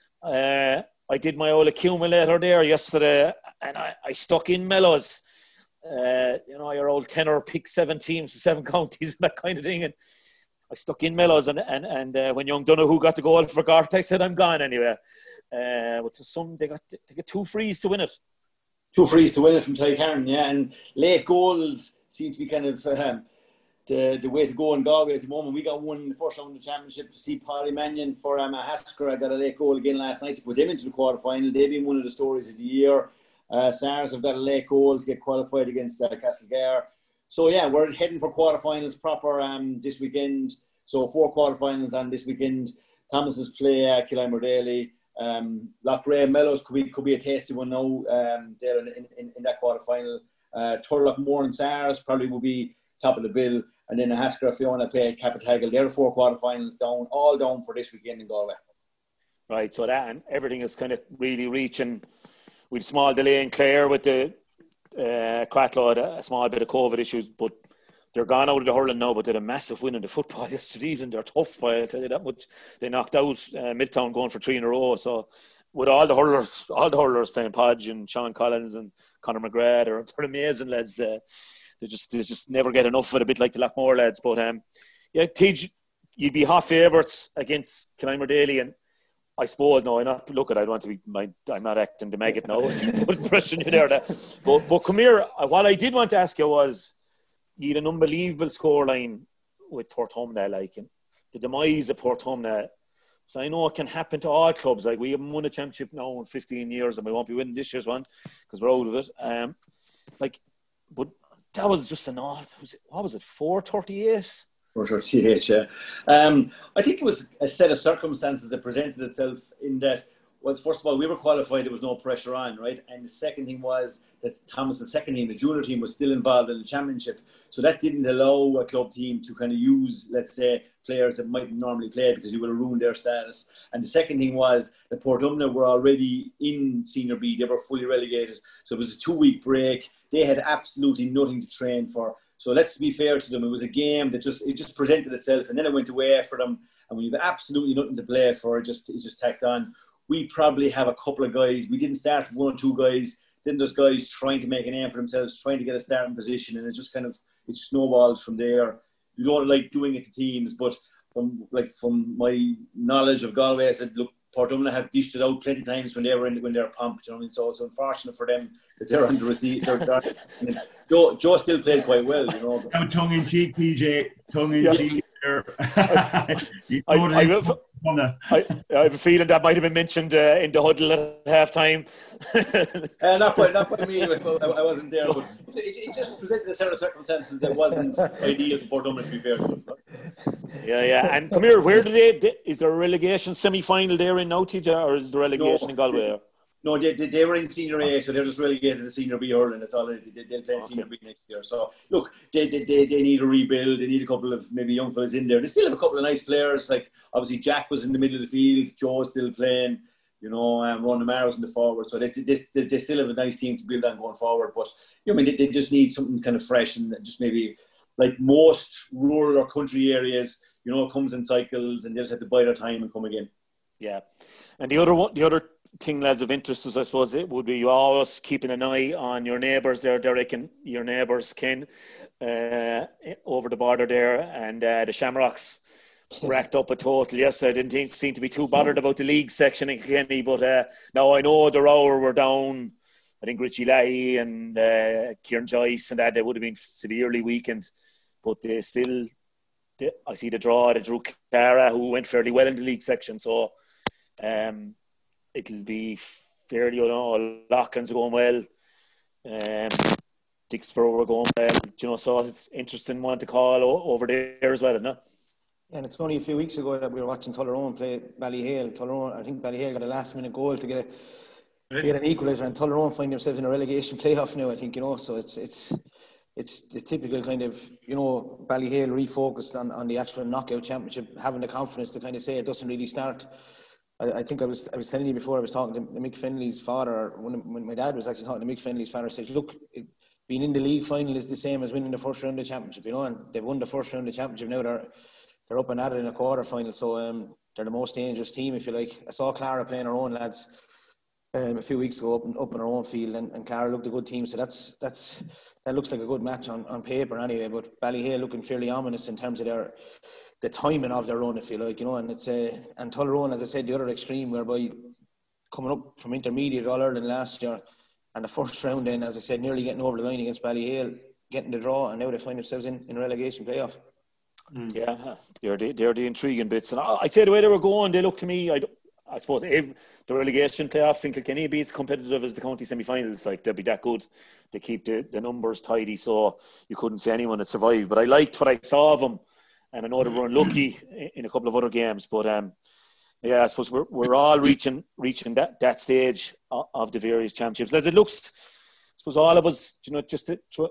[SPEAKER 5] Uh, I did my old accumulator there yesterday, and I, I stuck in Mellows. Uh, you know, your old tenor pick seven teams, seven counties, and that kind of thing. And I stuck in Mellows, and and and uh, when young Donoghue got the goal for Gart, I said I'm gone anyway. Uh, but to some, they got they got two frees to win it.
[SPEAKER 6] Two frees to win it from Tyrone, yeah, and late goals seem to be kind of um, the the way to go in Galway at the moment. We got one in the first round of the championship to see Paddy Mannion for um, Hasker. I got a late goal again last night to put him into the quarter final. They've been one of the stories of the year. Uh, SARS have got a late goal to get qualified against uh, Castlegar. So yeah, we're heading for quarterfinals proper um, this weekend. So four quarterfinals on this weekend. Thomas's play uh, Killimore Daly. Um, Loughrea Mellows could be could be a tasty one now. Um, there in, in, in that quarter final. Uh, Turlock Moore and SARS probably will be top of the bill, and then the Hasker Fiona play Capitagal. They're the four quarter finals down, all down for this weekend in Galway.
[SPEAKER 5] Right, so that and everything is kind of really reaching. With small delay in Clare with the uh, Cratloe, a small bit of COVID issues, but they're gone out of the hurling now, but they had a massive win in the football yesterday evening. They're tough, by I'll tell you that much. They knocked out uh, Midtown going for three in a row. So with all the hurlers, all the hurlers playing Podge and Sean Collins and Conor McGrath, they're, they're amazing lads. Uh, they just they just never get enough of it, a bit like the Lockmore lads. But um, yeah, Tej, you'd be half favourites against Killimore Daly, and I suppose no, I'm not. Look, at I don't want to be. My, I'm not acting the maggot now. Put pressure you there. That. But but come here. What I did want to ask you was, you had an unbelievable scoreline with Portumna, like, and the demise of Portumna. So I know it can happen to all clubs. Like, we haven't won a championship now in fifteen years, and we won't be winning this year's one because we're out of it. Um, like, but that was just an odd. Was it, what was it? Four thirty-eight.
[SPEAKER 6] four thirty-eight. Yeah. Um, I think it was a set of circumstances that presented itself in that. Was first of all, we were qualified, there was no pressure on, right? And the second thing was that Thomas, the second team, the junior team, was still involved in the championship. So that didn't allow a club team to kind of use, let's say, players that mightn't normally play because you would have ruined their status. And the second thing was that Portumna were already in Senior B, they were fully relegated. So it was a two-week break. They had absolutely nothing to train for. So let's be fair to them. It was a game that just, it just presented itself, and then it went away for them. And when you've absolutely nothing to play for, it just, it just tacked on. We probably have a couple of guys. We didn't start with one or two guys. Then there's guys trying to make a name for themselves, trying to get a starting position, and it just kind of it snowballed from there. You don't like doing it to teams, but from like from my knowledge of Galway, I said, look, Portumna have dished it out plenty of times when they were in when they're pumped. You know what I mean? So it's unfortunate for them that they're on the receipt. Joe, Joe still played quite well, you know.
[SPEAKER 9] Now, tongue in cheek, P J. Tongue in
[SPEAKER 5] yeah.
[SPEAKER 9] cheek.
[SPEAKER 5] I, I, have, I, I have a feeling that might have been mentioned uh, in the huddle at half time.
[SPEAKER 6] uh, not by not by me. I, I wasn't there, but it, it just presented a set of circumstances that wasn't ideal for Portumna, to be fair.
[SPEAKER 5] Yeah, yeah. And come here, where do they? Is there a relegation semi-final there in now, T J, or is the relegation
[SPEAKER 6] no,
[SPEAKER 5] in Galway?
[SPEAKER 6] No, they, they, they were in Senior A, so they're just relegated to Senior B hurling. That's all it is. They, they'll play in okay. Senior B next year. So, look, they, they they they need a rebuild. They need a couple of maybe young fellas in there. They still have a couple of nice players. Like, obviously, Jack was in the middle of the field. Joe's still playing. You know, um, Ron Amara's in the forward. So, they, they, they, they still have a nice team to build on going forward. But, you know, I mean, they, they just need something kind of fresh and just maybe, like most rural or country areas, you know, it comes in cycles and they just have to bide their time and come again.
[SPEAKER 5] Yeah. And the other one, the other thing, lads, of interest is, I suppose, it would be you always keeping an eye on your neighbours there, Derek, and your neighbours, Ken, uh, over the border there, and uh, the Shamrocks racked up a total. Yes, I didn't think, seem to be too bothered about the league section in Kenny, but uh, now I know the Rower were down. I think Richie Lai and uh, Kieran Joyce and that, they would have been severely weakened, but they still, they, I see the draw, they drew Cara, who went fairly well in the league section, so um, it'll be fairly, you know, Loughlin's going well, um, Dixborough were going well, you know, so it's interesting one to call over there as well, isn't it?
[SPEAKER 7] Yeah, and it's only a few weeks ago that we were watching Tullaroan play Ballyhale. Tullaroan, I think Ballyhale got a last minute goal to get a really? get an equaliser, and Tullaroan find themselves in a relegation playoff now, I think, you know, so it's it's it's the typical kind of, you know, Ballyhale refocused on, on the actual knockout championship, having the confidence to kind of say it doesn't really start. I, I think I was I was telling you before, I was talking to Mick Fennelly's father, when, when my dad was actually talking to Mick Fennelly's father, said, look, it, being in the league final is the same as winning the first round of the championship, you know, and they've won the first round of the championship, now they're they're up and at it in a quarter final, so um, they're the most dangerous team, if you like. I saw Clara playing her own lads um, a few weeks ago up, in, up in her own field, and, and Clara looked a good team, so that's that's that looks like a good match on, on paper anyway, but Ballyhale looking fairly ominous in terms of their the timing of their run, if you like, you know, and it's uh, and Tullaroan, as I said, the other extreme, whereby coming up from intermediate All Ireland last year, and the first round then, as I said, nearly getting over the line against Ballyhale, getting the draw, and now they find themselves in, in relegation playoff.
[SPEAKER 5] Mm. Yeah, they're the, they're the intriguing bits, and I'd say the way they were going, they look to me, I, I suppose, if the relegation playoffs in Kilkenny be as competitive as the county semi-finals, like they'll be that good. They keep the, the numbers tidy, so you couldn't say anyone had survived. But I liked what I saw of them, and I know they were unlucky in a couple of other games, but um, yeah, I suppose we're we're all reaching reaching that, that stage of the various championships. As it looks, I suppose all of us, you know, just to,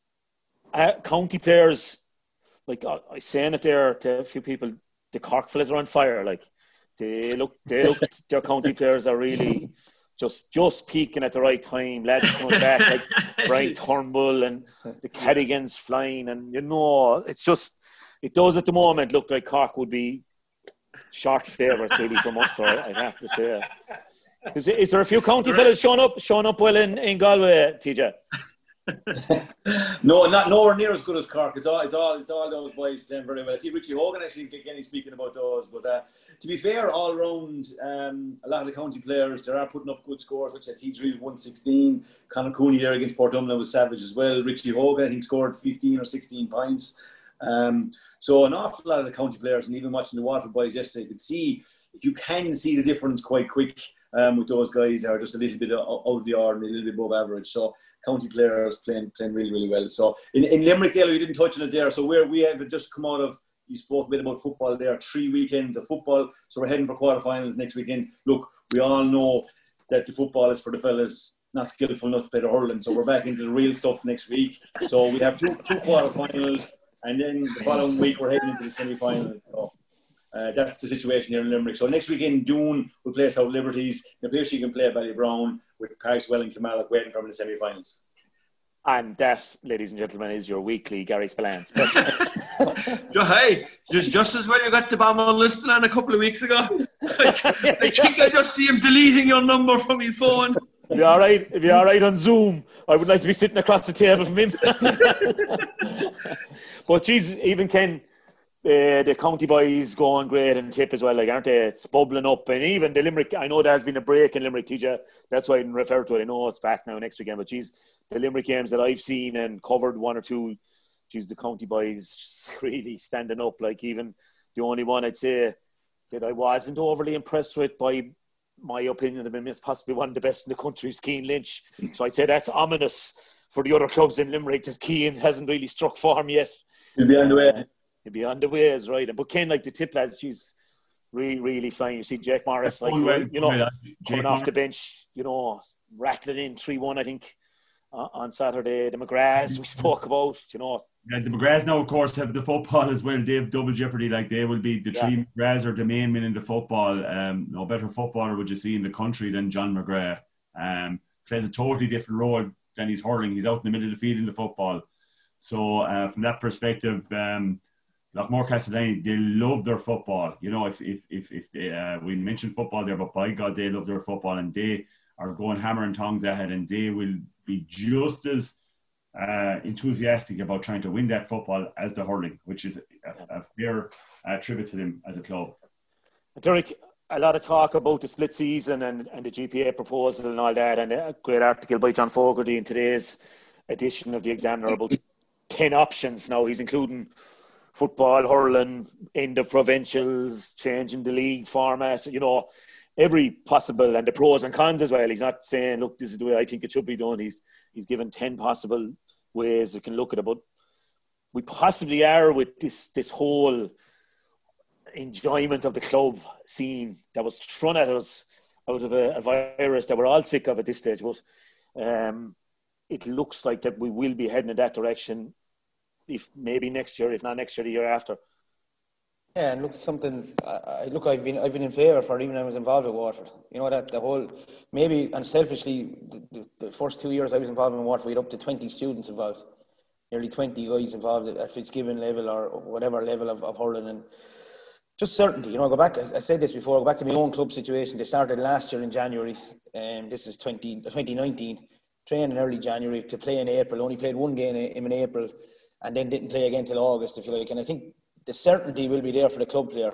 [SPEAKER 5] uh, county players. Like I, I saying it there to a few people, the Cork fellas are on fire. Like they look, they look, their county players are really just just peaking at the right time. Lads coming back like Brian Turnbull and the Cadigans flying, and you know, it's just it does at the moment look like Cork would be short favourites really from us. So I have to say, is, is there a few county fellas showing up, showing up well in, in Galway, T J?
[SPEAKER 6] no, not nowhere near as good as Cork. It's all, it's all, it's all those boys playing very well. I see Richie Hogan actually Kilkenny speaking about those. But uh, to be fair, all round, um, a lot of the county players they are putting up good scores. Which at T three one sixteen, Conor Cooney there against Portumna was savage as well. Richie Hogan I think scored fifteen or sixteen points. Um, so an awful lot of the county players, and even watching the Waterford boys yesterday, you could see you can see the difference quite quick. Um, with those guys are just a little bit out of the ordinary, a little bit above average. So county players playing playing really, really well. So in, in Limerick, Dale, you didn't touch on it there. So where we have just come out of, you spoke a bit about football there, three weekends of football. So we're heading for quarterfinals next weekend. Look, we all know that the football is for the fellas not skillful enough to play the hurling. So we're back into the real stuff next week. So we have two two quarterfinals, and then the following week we're heading into the semi-finals. So Uh, that's the situation here in Limerick. So next weekend, Doon will play South Liberties. The place you can play Ballybrown with Carrickswell and Kilmallock waiting for them in the semi-finals.
[SPEAKER 5] And that, ladies and gentlemen, is your weekly Gary Spillane special.
[SPEAKER 8] Hey, just just as well you got the bomb on listing on a couple of weeks ago. I, I think I just see him deleting your number from his phone.
[SPEAKER 5] If you're all right, if you're all right on Zoom, I would like to be sitting across the table from him. But geez, even Ken, Uh, the county boys going great and tip as well, like, aren't they? It's bubbling up, and even the Limerick. I know there's been a break in Limerick, T J. That's why I didn't refer to it. I know it's back now next weekend, but geez, the Limerick games that I've seen and covered one or two, geez, the county boys really standing up. Like, even the only one I'd say that I wasn't overly impressed with, by my opinion of him, is possibly one of the best in the country, is Cian Lynch. So I'd say that's ominous for the other clubs in Limerick, that Cian hasn't really struck form yet.
[SPEAKER 6] He'll be on the way. Uh,
[SPEAKER 5] he'll be on the way, is right. But Ken, like the tip lads, geez, really, really fine. You see Jake Morris, like, well, you know, well, coming off the bench, you know, rattling in three one, I think, uh, on Saturday. The McGraths we spoke about, you know.
[SPEAKER 9] Yeah, the McGraths now, of course, have the football as well. They have double jeopardy. Like, they will be the yeah. three McGraths are the main men in the football. Um, no better footballer would you see in the country than John McGrath. Um, plays a totally different role than he's hurling. He's out in the middle of the field in the football. So uh, from that perspective, um, Loughmore Castellani, they love their football. You know, if if if, if they, uh, we mentioned football there, but by God, they love their football, and they are going hammer and tongs ahead, and they will be just as uh, enthusiastic about trying to win that football as the hurling, which is a, a fair uh, tribute to them as a club.
[SPEAKER 5] Derek, a lot of talk about the split season and, and the G P A proposal and all that, and a great article by John Fogarty in today's edition of the Examiner about ten options now. He's including football, hurling, end of provincials, changing the league format, you know, every possible, and the pros and cons as well. He's not saying, look, this is the way I think it should be done. He's he's given ten possible ways we can look at it. But we possibly are with this this whole enjoyment of the club scene that was thrown at us out of a, a virus that we're all sick of at this stage. But um, it looks like that we will be heading in that direction, if maybe next year, if not next year, the year after.
[SPEAKER 7] Yeah, and look, something. I, look, I've been I've been in favour for, even when I was involved with Waterford. You know, that the whole, maybe, and selfishly, the, the, the first two years I was involved in Waterford, we had up to twenty students involved, nearly twenty guys involved at Fitzgibbon level or whatever level of, of hurling, and just certainty. You know, go back. I said this before. Go back to my own club situation. They started last year in January, and um, this is twenty, twenty nineteen. Trained in early January to play in April. Only played one game in, in April, and then didn't play again till August, if you like. And I think the certainty will be there for the club player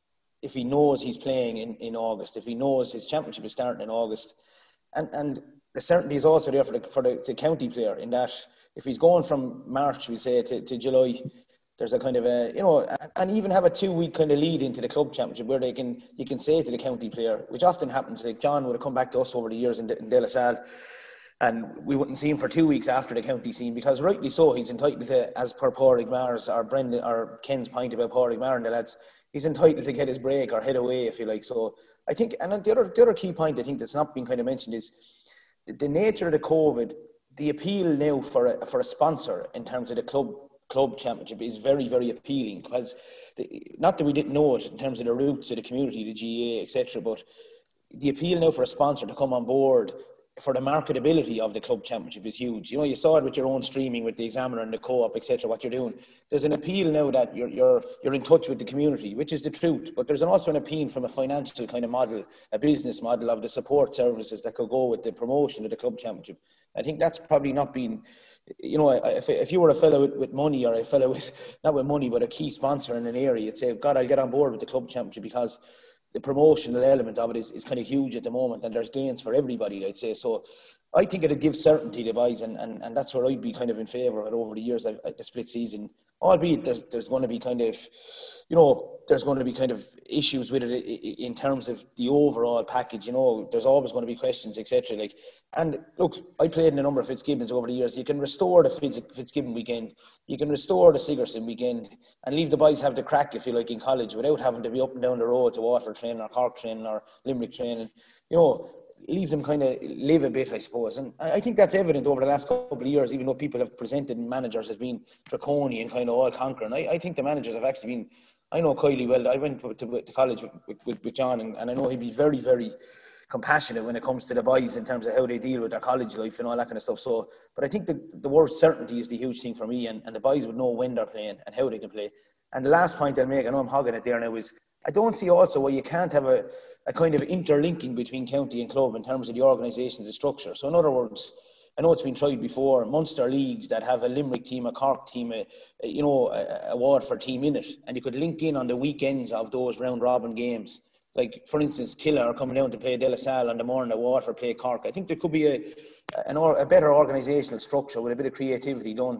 [SPEAKER 7] if he knows he's playing in, in August, if he knows his championship is starting in August. And and the certainty is also there for the for the, the county player, in that if he's going from March, we'll say, to, to July, there's a kind of a, you know, and even have a two-week kind of lead into the club championship where they can, you can say to the county player, which often happens, like John would have come back to us over the years in, in De La Salle, and we wouldn't see him for two weeks after the county scene, because rightly so, he's entitled to, as per Pádraig Maher's or Brendan or Ken's point about Pádraig Maher and the lads, he's entitled to get his break or head away, if you like. So I think, and the other the other key point I think that's not been kind of mentioned is the, the nature of the COVID, the appeal now for a, for a sponsor in terms of the club club championship is very, very appealing, because the, not that we didn't know it in terms of the roots of the community, the G A A, et cetera, but the appeal now for a sponsor to come on board for the marketability of the club championship is huge. You know, you saw it with your own streaming, with the Examiner and the Co-op, et cetera, what you're doing. There's an appeal now that you're you're you're in touch with the community, which is the truth. But there's also an appeal from a financial kind of model, a business model of the support services that could go with the promotion of the club championship. I think that's probably not been, you know, if if you were a fellow with, with money, or a fellow with, not with money, but a key sponsor in an area, you'd say, God, I'll get on board with the club championship, because the promotional element of it is, is kind of huge at the moment, and there's gains for everybody, I'd say. So I think it'd give certainty to boys, and, and, and that's where I'd be kind of in favour of it over the years at, at the split season. Albeit there's there's going to be kind of, you know, there's going to be kind of issues with it in terms of the overall package. You know, there's always going to be questions, et cetera. Like, and look, I played in a number of Fitzgibbons over the years. You can restore the Fitz, Fitzgibbon weekend, you can restore the Sigerson weekend, and leave the boys have the crack, if you like, in college, without having to be up and down the road to Waterford training or Cork training or Limerick training. You know, leave them kind of live a bit, I suppose. And I think that's evident over the last couple of years, even though people have presented managers as being draconian, kind of all conquering. I, I think the managers have actually been, I know Kylie well. I went to, to, to college with, with, with John, and, and I know he'd be very, very compassionate when it comes to the boys in terms of how they deal with their college life and all that kind of stuff. So, but I think the, the word certainty is the huge thing for me, and, and the boys would know when they're playing and how they can play. And the last point I'll make, I know I'm hogging it there now, is I don't see also why you can't have a, a kind of interlinking between county and club in terms of the organisation, the structure. So in other words, I know it's been tried before, Munster leagues that have a Limerick team, a Cork team, a, a, you know, a, a Waterford team in it, and you could link in on the weekends of those round robin games. Like, for instance, Killa are coming down to play De La Salle on the morning that Waterford play Cork. I think there could be a, an or, a better organisational structure with a bit of creativity done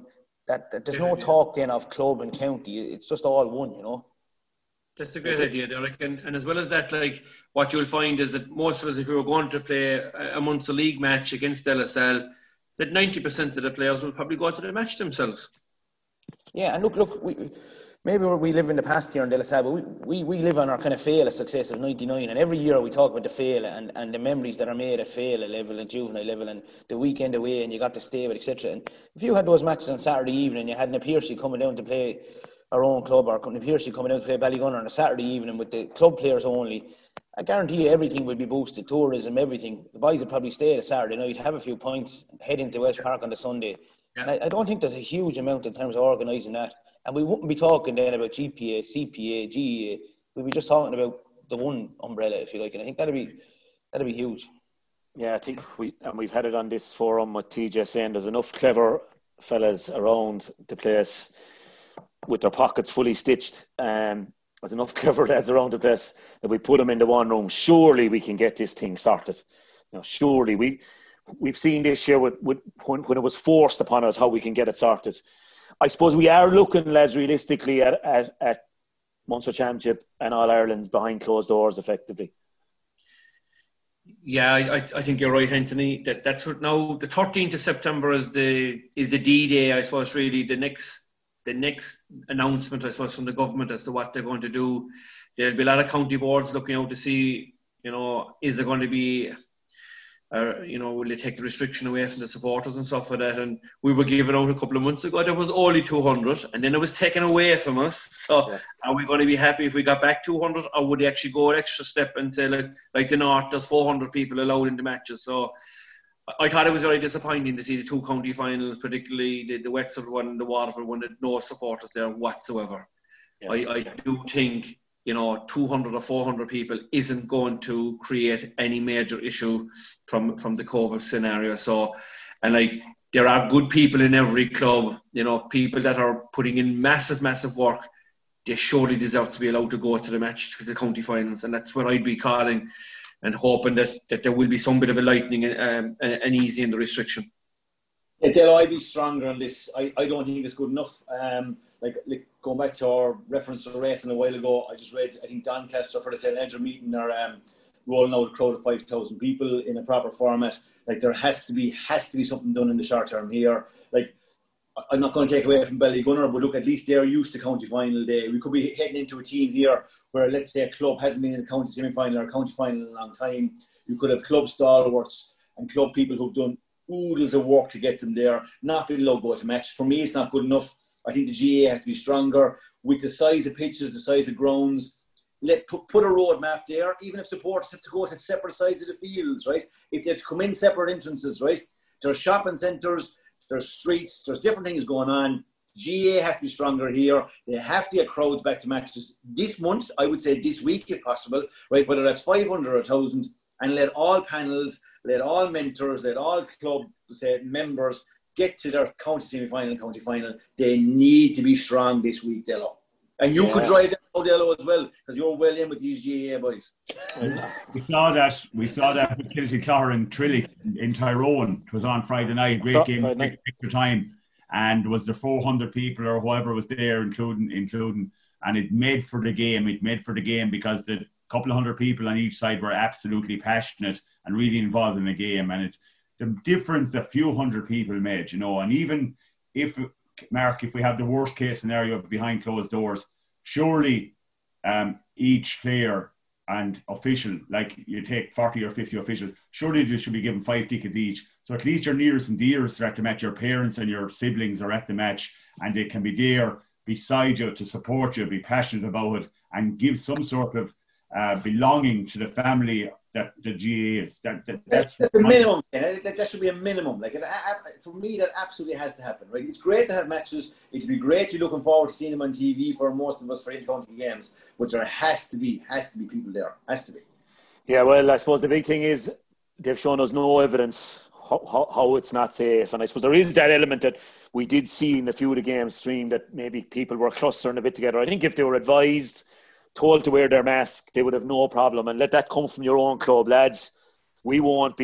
[SPEAKER 7] that, that there's no talk then of club and county. It's just all one, you know.
[SPEAKER 8] That's a great idea, Derek. And, and as well as that, like, what you'll find is that most of us, if we were going to play a, a Munster League match against L S L, that ninety percent of the players will probably go to the match themselves.
[SPEAKER 7] Yeah, and look, look, we, maybe we live in the past here in L S L, but we, we, we live on our kind of Féile success of ninety-nine, and every year we talk about the Féile and, and the memories that are made at Féile level and juvenile level and the weekend away and you got to stay with, et cetera. And if you had those matches on Saturday evening, you had Napiercy coming down to play our own club, or Napiercy coming down to play Ballygunner on a Saturday evening with the club players only, I guarantee you everything would be boosted, tourism, everything. The boys would probably stay the Saturday night, have a few points, head into West Park on the Sunday. Yeah. And I, I don't think there's a huge amount in terms of organising that. And we wouldn't be talking then about G P A, C P A, G E A. We'd be just talking about the one umbrella, if you like. And I think that'd be that'd be huge.
[SPEAKER 5] Yeah, I think we and we've had it on this forum with T J saying there's enough clever fellas around the place with their pockets fully stitched. Um, there's enough clever lads around the place that we put them into one room. Surely we can get this thing sorted. You know, surely we we've seen this year with, with when, when it was forced upon us how we can get it sorted. I suppose we are looking, lads, realistically at, at, at Munster Championship and All Ireland's behind closed doors, effectively.
[SPEAKER 8] Yeah, I, I think you're right, Anthony. That that's what now. The thirteenth of September is the is the D Day. I suppose really the next the next announcement, I suppose, from the government as to what they're going to do. There'll be a lot of county boards looking out to see, you know, is there going to be. Uh, you know, will they take the restriction away from the supporters and stuff like that? And we were given out a couple of months ago, there was only two hundred, and then it was taken away from us. So yeah. Are we going to be happy if we got back two hundred, or would they actually go an extra step and say, like, like the North, there's four hundred people allowed in the matches? So I thought it was very disappointing to see the two county finals, particularly the, the Wexford one and the Waterford one, that no supporters there whatsoever. Yeah. I, I do think, you know, two hundred or four hundred people isn't going to create any major issue from, from the COVID scenario. So, and like, there are good people in every club, you know, people that are putting in massive, massive work. They surely deserve to be allowed to go to the match, to the county finals. And that's what I'd be calling and hoping that, that there will be some bit of a lightening um, and easy in the restriction.
[SPEAKER 6] Yeah, Dale, I'd be stronger on this. I, I don't think it's good enough. Um, Like, like going back to our reference to the racing a while ago, I just read, I think Doncaster for the Saint Ledger meeting are um, rolling out a crowd of five thousand people in a proper format. Like, there has to be has to be something done in the short term here. Like, I'm not going to take away from Ballygunner, but look, at least they're used to county final day. We could be heading into a team here where, let's say, a club hasn't been in a county semi-final or a county final in a long time. You could have club stalwarts and club people who've done oodles of work to get them there, not being allowed to go to match. For me, it's not good enough. I think the G A has to be stronger with the size of pitches, the size of grounds. Let put, put a roadmap there, even if supporters have to go to separate sides of the fields, right? If they have to come in separate entrances, right? There's shopping centres, there's streets, there's different things going on. G A has to be stronger here. They have to get crowds back to matches this month, I would say this week if possible, right? Whether that's five hundred or one thousand, and let all panels, let all mentors, let all club say, members get to their county semi-final and county final. They need to be strong this week, Dello. And you yeah. could drive that out, Dello, as well, because you're well in with these G A A boys.
[SPEAKER 9] We saw that. We saw that with Kilty Clogher and Trillick in Tyrone. It was on Friday night. Great so, game, Friday extra time. And was there four hundred people or whoever was there, including, including, and it made for the game. It made for the game because the couple of hundred people on each side were absolutely passionate and really involved in the game. And it the difference a few hundred people made, you know, and even if, Mark, if we have the worst case scenario behind closed doors, surely um, each player and official, like you take forty or fifty officials, surely they should be given five tickets each. So at least your nearest and dearest are at the match, your parents and your siblings are at the match, and they can be there beside you to support you, be passionate about it, and give some sort of uh, belonging to the family that the G A A is. That, that, that's
[SPEAKER 6] that's the minimum. Yeah? That, that should be a minimum. Like, for me, that absolutely has to happen. Right? It's great to have matches. It'd be great to be looking forward to seeing them on T V for most of us for intercounty games. But there has to be has to be people there. Has to be.
[SPEAKER 5] Yeah, well, I suppose the big thing is they've shown us no evidence how, how, how it's not safe. And I suppose there is that element that we did see in a few of the games streamed that maybe people were clustering a bit together. I think if they were advised, told to wear their mask, they would have no problem. And let that come from your own club, lads. We won't be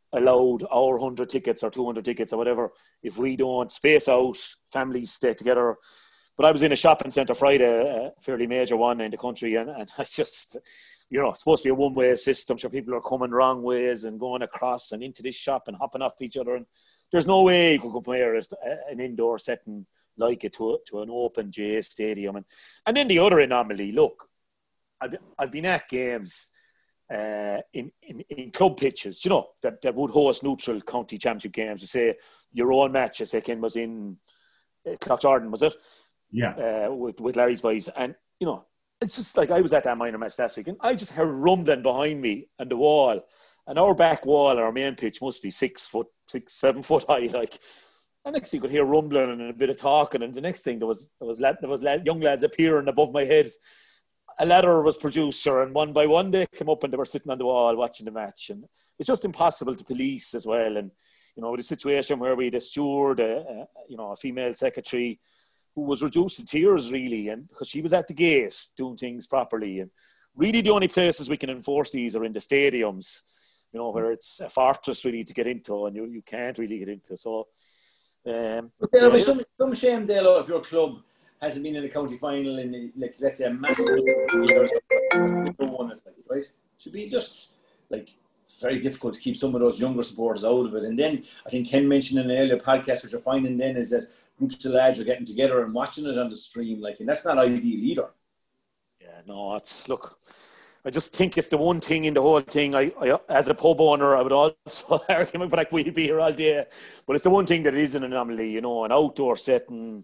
[SPEAKER 5] allowed our one hundred tickets or two hundred tickets or whatever if we don't space out, families stay together. But I was in a shopping centre Friday, a fairly major one in the country, and, and I just, you know, it's supposed to be a one-way system. So people are coming wrong ways and going across and into this shop and hopping off each other. And there's no way you could compare an indoor setting like it to, to an open J stadium. And, and then the other anomaly, look, I've, I've been at games uh, in, in, in club pitches, you know, that, that would host neutral county championship games. You say your own match, I say, Ken, was in uh, Cloughjordan, was it?
[SPEAKER 9] Yeah.
[SPEAKER 5] Uh, with, with Larry's boys. And, you know, it's just like I was at that minor match last week and I just heard rumbling behind me and the wall. And our back wall, our main pitch must be six foot, six, seven foot high. Like, and next you could hear rumbling and a bit of talking. And the next thing there was, there was, lad, there was lad, young lads appearing above my head. A ladder was produced, sure, and one by one they came up and they were sitting on the wall watching the match. And it's just impossible to police as well. And, you know, the situation where we had a steward, a, a, you know, a female secretary, who was reduced to tears, really, and because she was at the gate doing things properly. And really the only places we can enforce these are in the stadiums, you know, where it's a fortress really to get into and you, you can't really get into. So, um,
[SPEAKER 6] but there was some, some shame, Dale, if your club hasn't been in the county final in, like, let's say, a massive years, won it, right? It should be just, like, very difficult to keep some of those younger supporters out of it. And then I think Ken mentioned in an earlier podcast, what you're finding then is that groups of lads are getting together and watching it on the stream, like, and that's not ideal either.
[SPEAKER 5] Yeah, no, it's, look, I just think it's the one thing in the whole thing. I, I as a pub owner, I would also argue, but like we'd be here all day. But it's the one thing that is an anomaly, you know, an outdoor setting.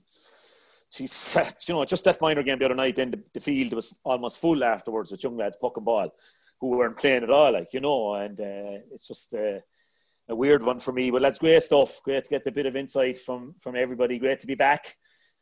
[SPEAKER 5] She's, you know, just that minor game the other night, then the, the field was almost full afterwards with young lads puck and ball who weren't playing at all, like, you know, and uh, it's just uh, a weird one for me. But that's great stuff. Great to get a bit of insight from, from everybody. Great to be back.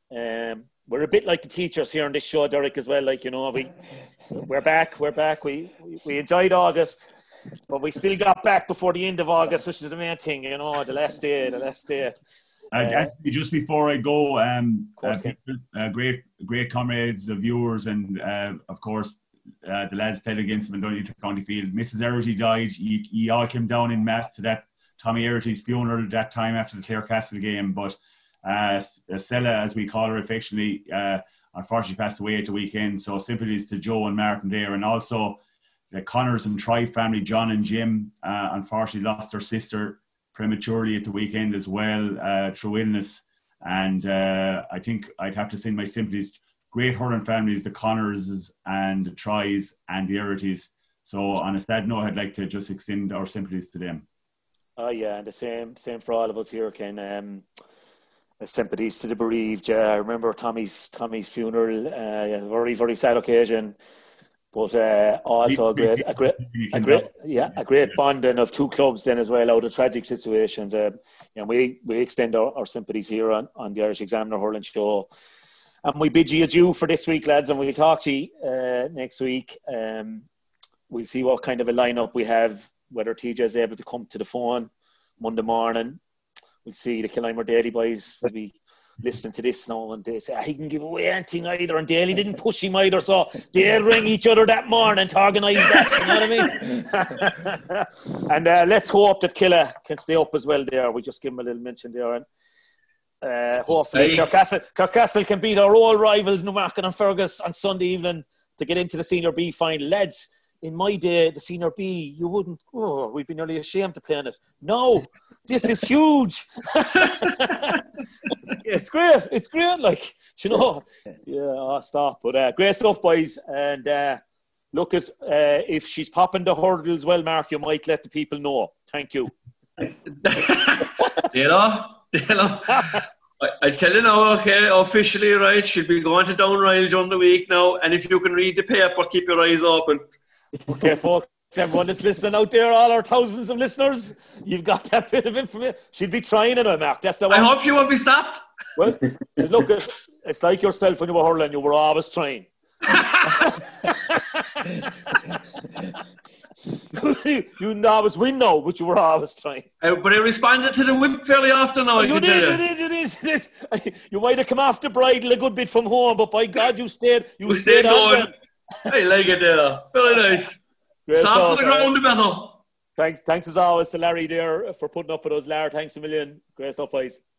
[SPEAKER 5] Um, we're a bit like the teachers here on this show, Derek, as well. Like, you know, we, we're back. We're back. We, we, we enjoyed August, but we still got back before the end of August, which is the main thing, you know, the last day, the last day.
[SPEAKER 9] Uh, actually, just before I go, um, uh, people, uh, great, great comrades, the viewers, and uh, of course, uh, the lads played against them in Donegal County Field. Missus Erity died. You, you all came down in mass to that Tommy Erity's funeral that time after the Clarecastle game. But uh, Sella, as we call her affectionately, uh, unfortunately passed away at the weekend. So sympathies to Joe and Martin there, and also the Connors and Tribe family, John and Jim, uh, unfortunately lost their sister prematurely at the weekend as well, uh, through illness. And uh, I think I'd have to send my sympathies. Great hurling families, the Connors and the Tries and the Erities. So on a sad note, I'd like to just extend our sympathies to them.
[SPEAKER 5] Oh yeah, and the same same for all of us here, Ken. Um, sympathies to the bereaved. Yeah, I remember Tommy's Tommy's funeral. Uh, a very very sad occasion. But uh, also a great, a great, a great, yeah, a great bonding of two clubs then as well out of tragic situations. Uh, you know, we we extend our, our sympathies here on, on the Irish Examiner Hurling Show, and we bid you adieu for this week, lads, and we'll talk to you uh, next week. Um, we'll see what kind of a lineup we have, whether T J is able to come to the phone Monday morning. We'll see the Killimer Daily boys will be listening to this now, and they say, he can give away anything either, and Daly didn't push him either, so they'll ring each other that morning to organise that, you know what I mean? And uh, let's hope that Killa can stay up as well there. We just give him a little mention there, and uh, hopefully hey. Clarecastle, Clarecastle can beat our old rivals Newmarket and Fergus on Sunday evening to get into the Senior B final. Lads, in my day, the Senior B, you wouldn't, oh, we'd be nearly ashamed to play in it. No, this is huge. it's, it's great. It's great, like, you know. Yeah, I'll stop. But uh, great stuff, boys. And uh, look, at, uh, if she's popping the hurdles well, Mark, you might let the people know. Thank you.
[SPEAKER 8] you know, you know. I, I tell you now, okay, officially, right, she'll be going to Downriles during the week now. And if you can read the paper, keep your eyes open.
[SPEAKER 5] Okay, folks, everyone that's listening out there, all our thousands of listeners, you've got that bit of information. She'd be trying it, Mark. That's the one.
[SPEAKER 8] I hope she won't be stopped.
[SPEAKER 5] Well, look, it's like yourself when you were hurling, you were always trying. You always win now, but you were always trying.
[SPEAKER 8] Uh, but I responded to the whip fairly often now.
[SPEAKER 5] You did, you did, you did, you did. You might have come off the bridle a good bit from home, but by God, you stayed. You,
[SPEAKER 8] you
[SPEAKER 5] stayed,
[SPEAKER 8] stayed on. I like it there. Very nice. Soft on the ground, the better.
[SPEAKER 5] Thanks, thanks as always to Larry there for putting up with us. Larry, thanks a million. Great stuff, guys.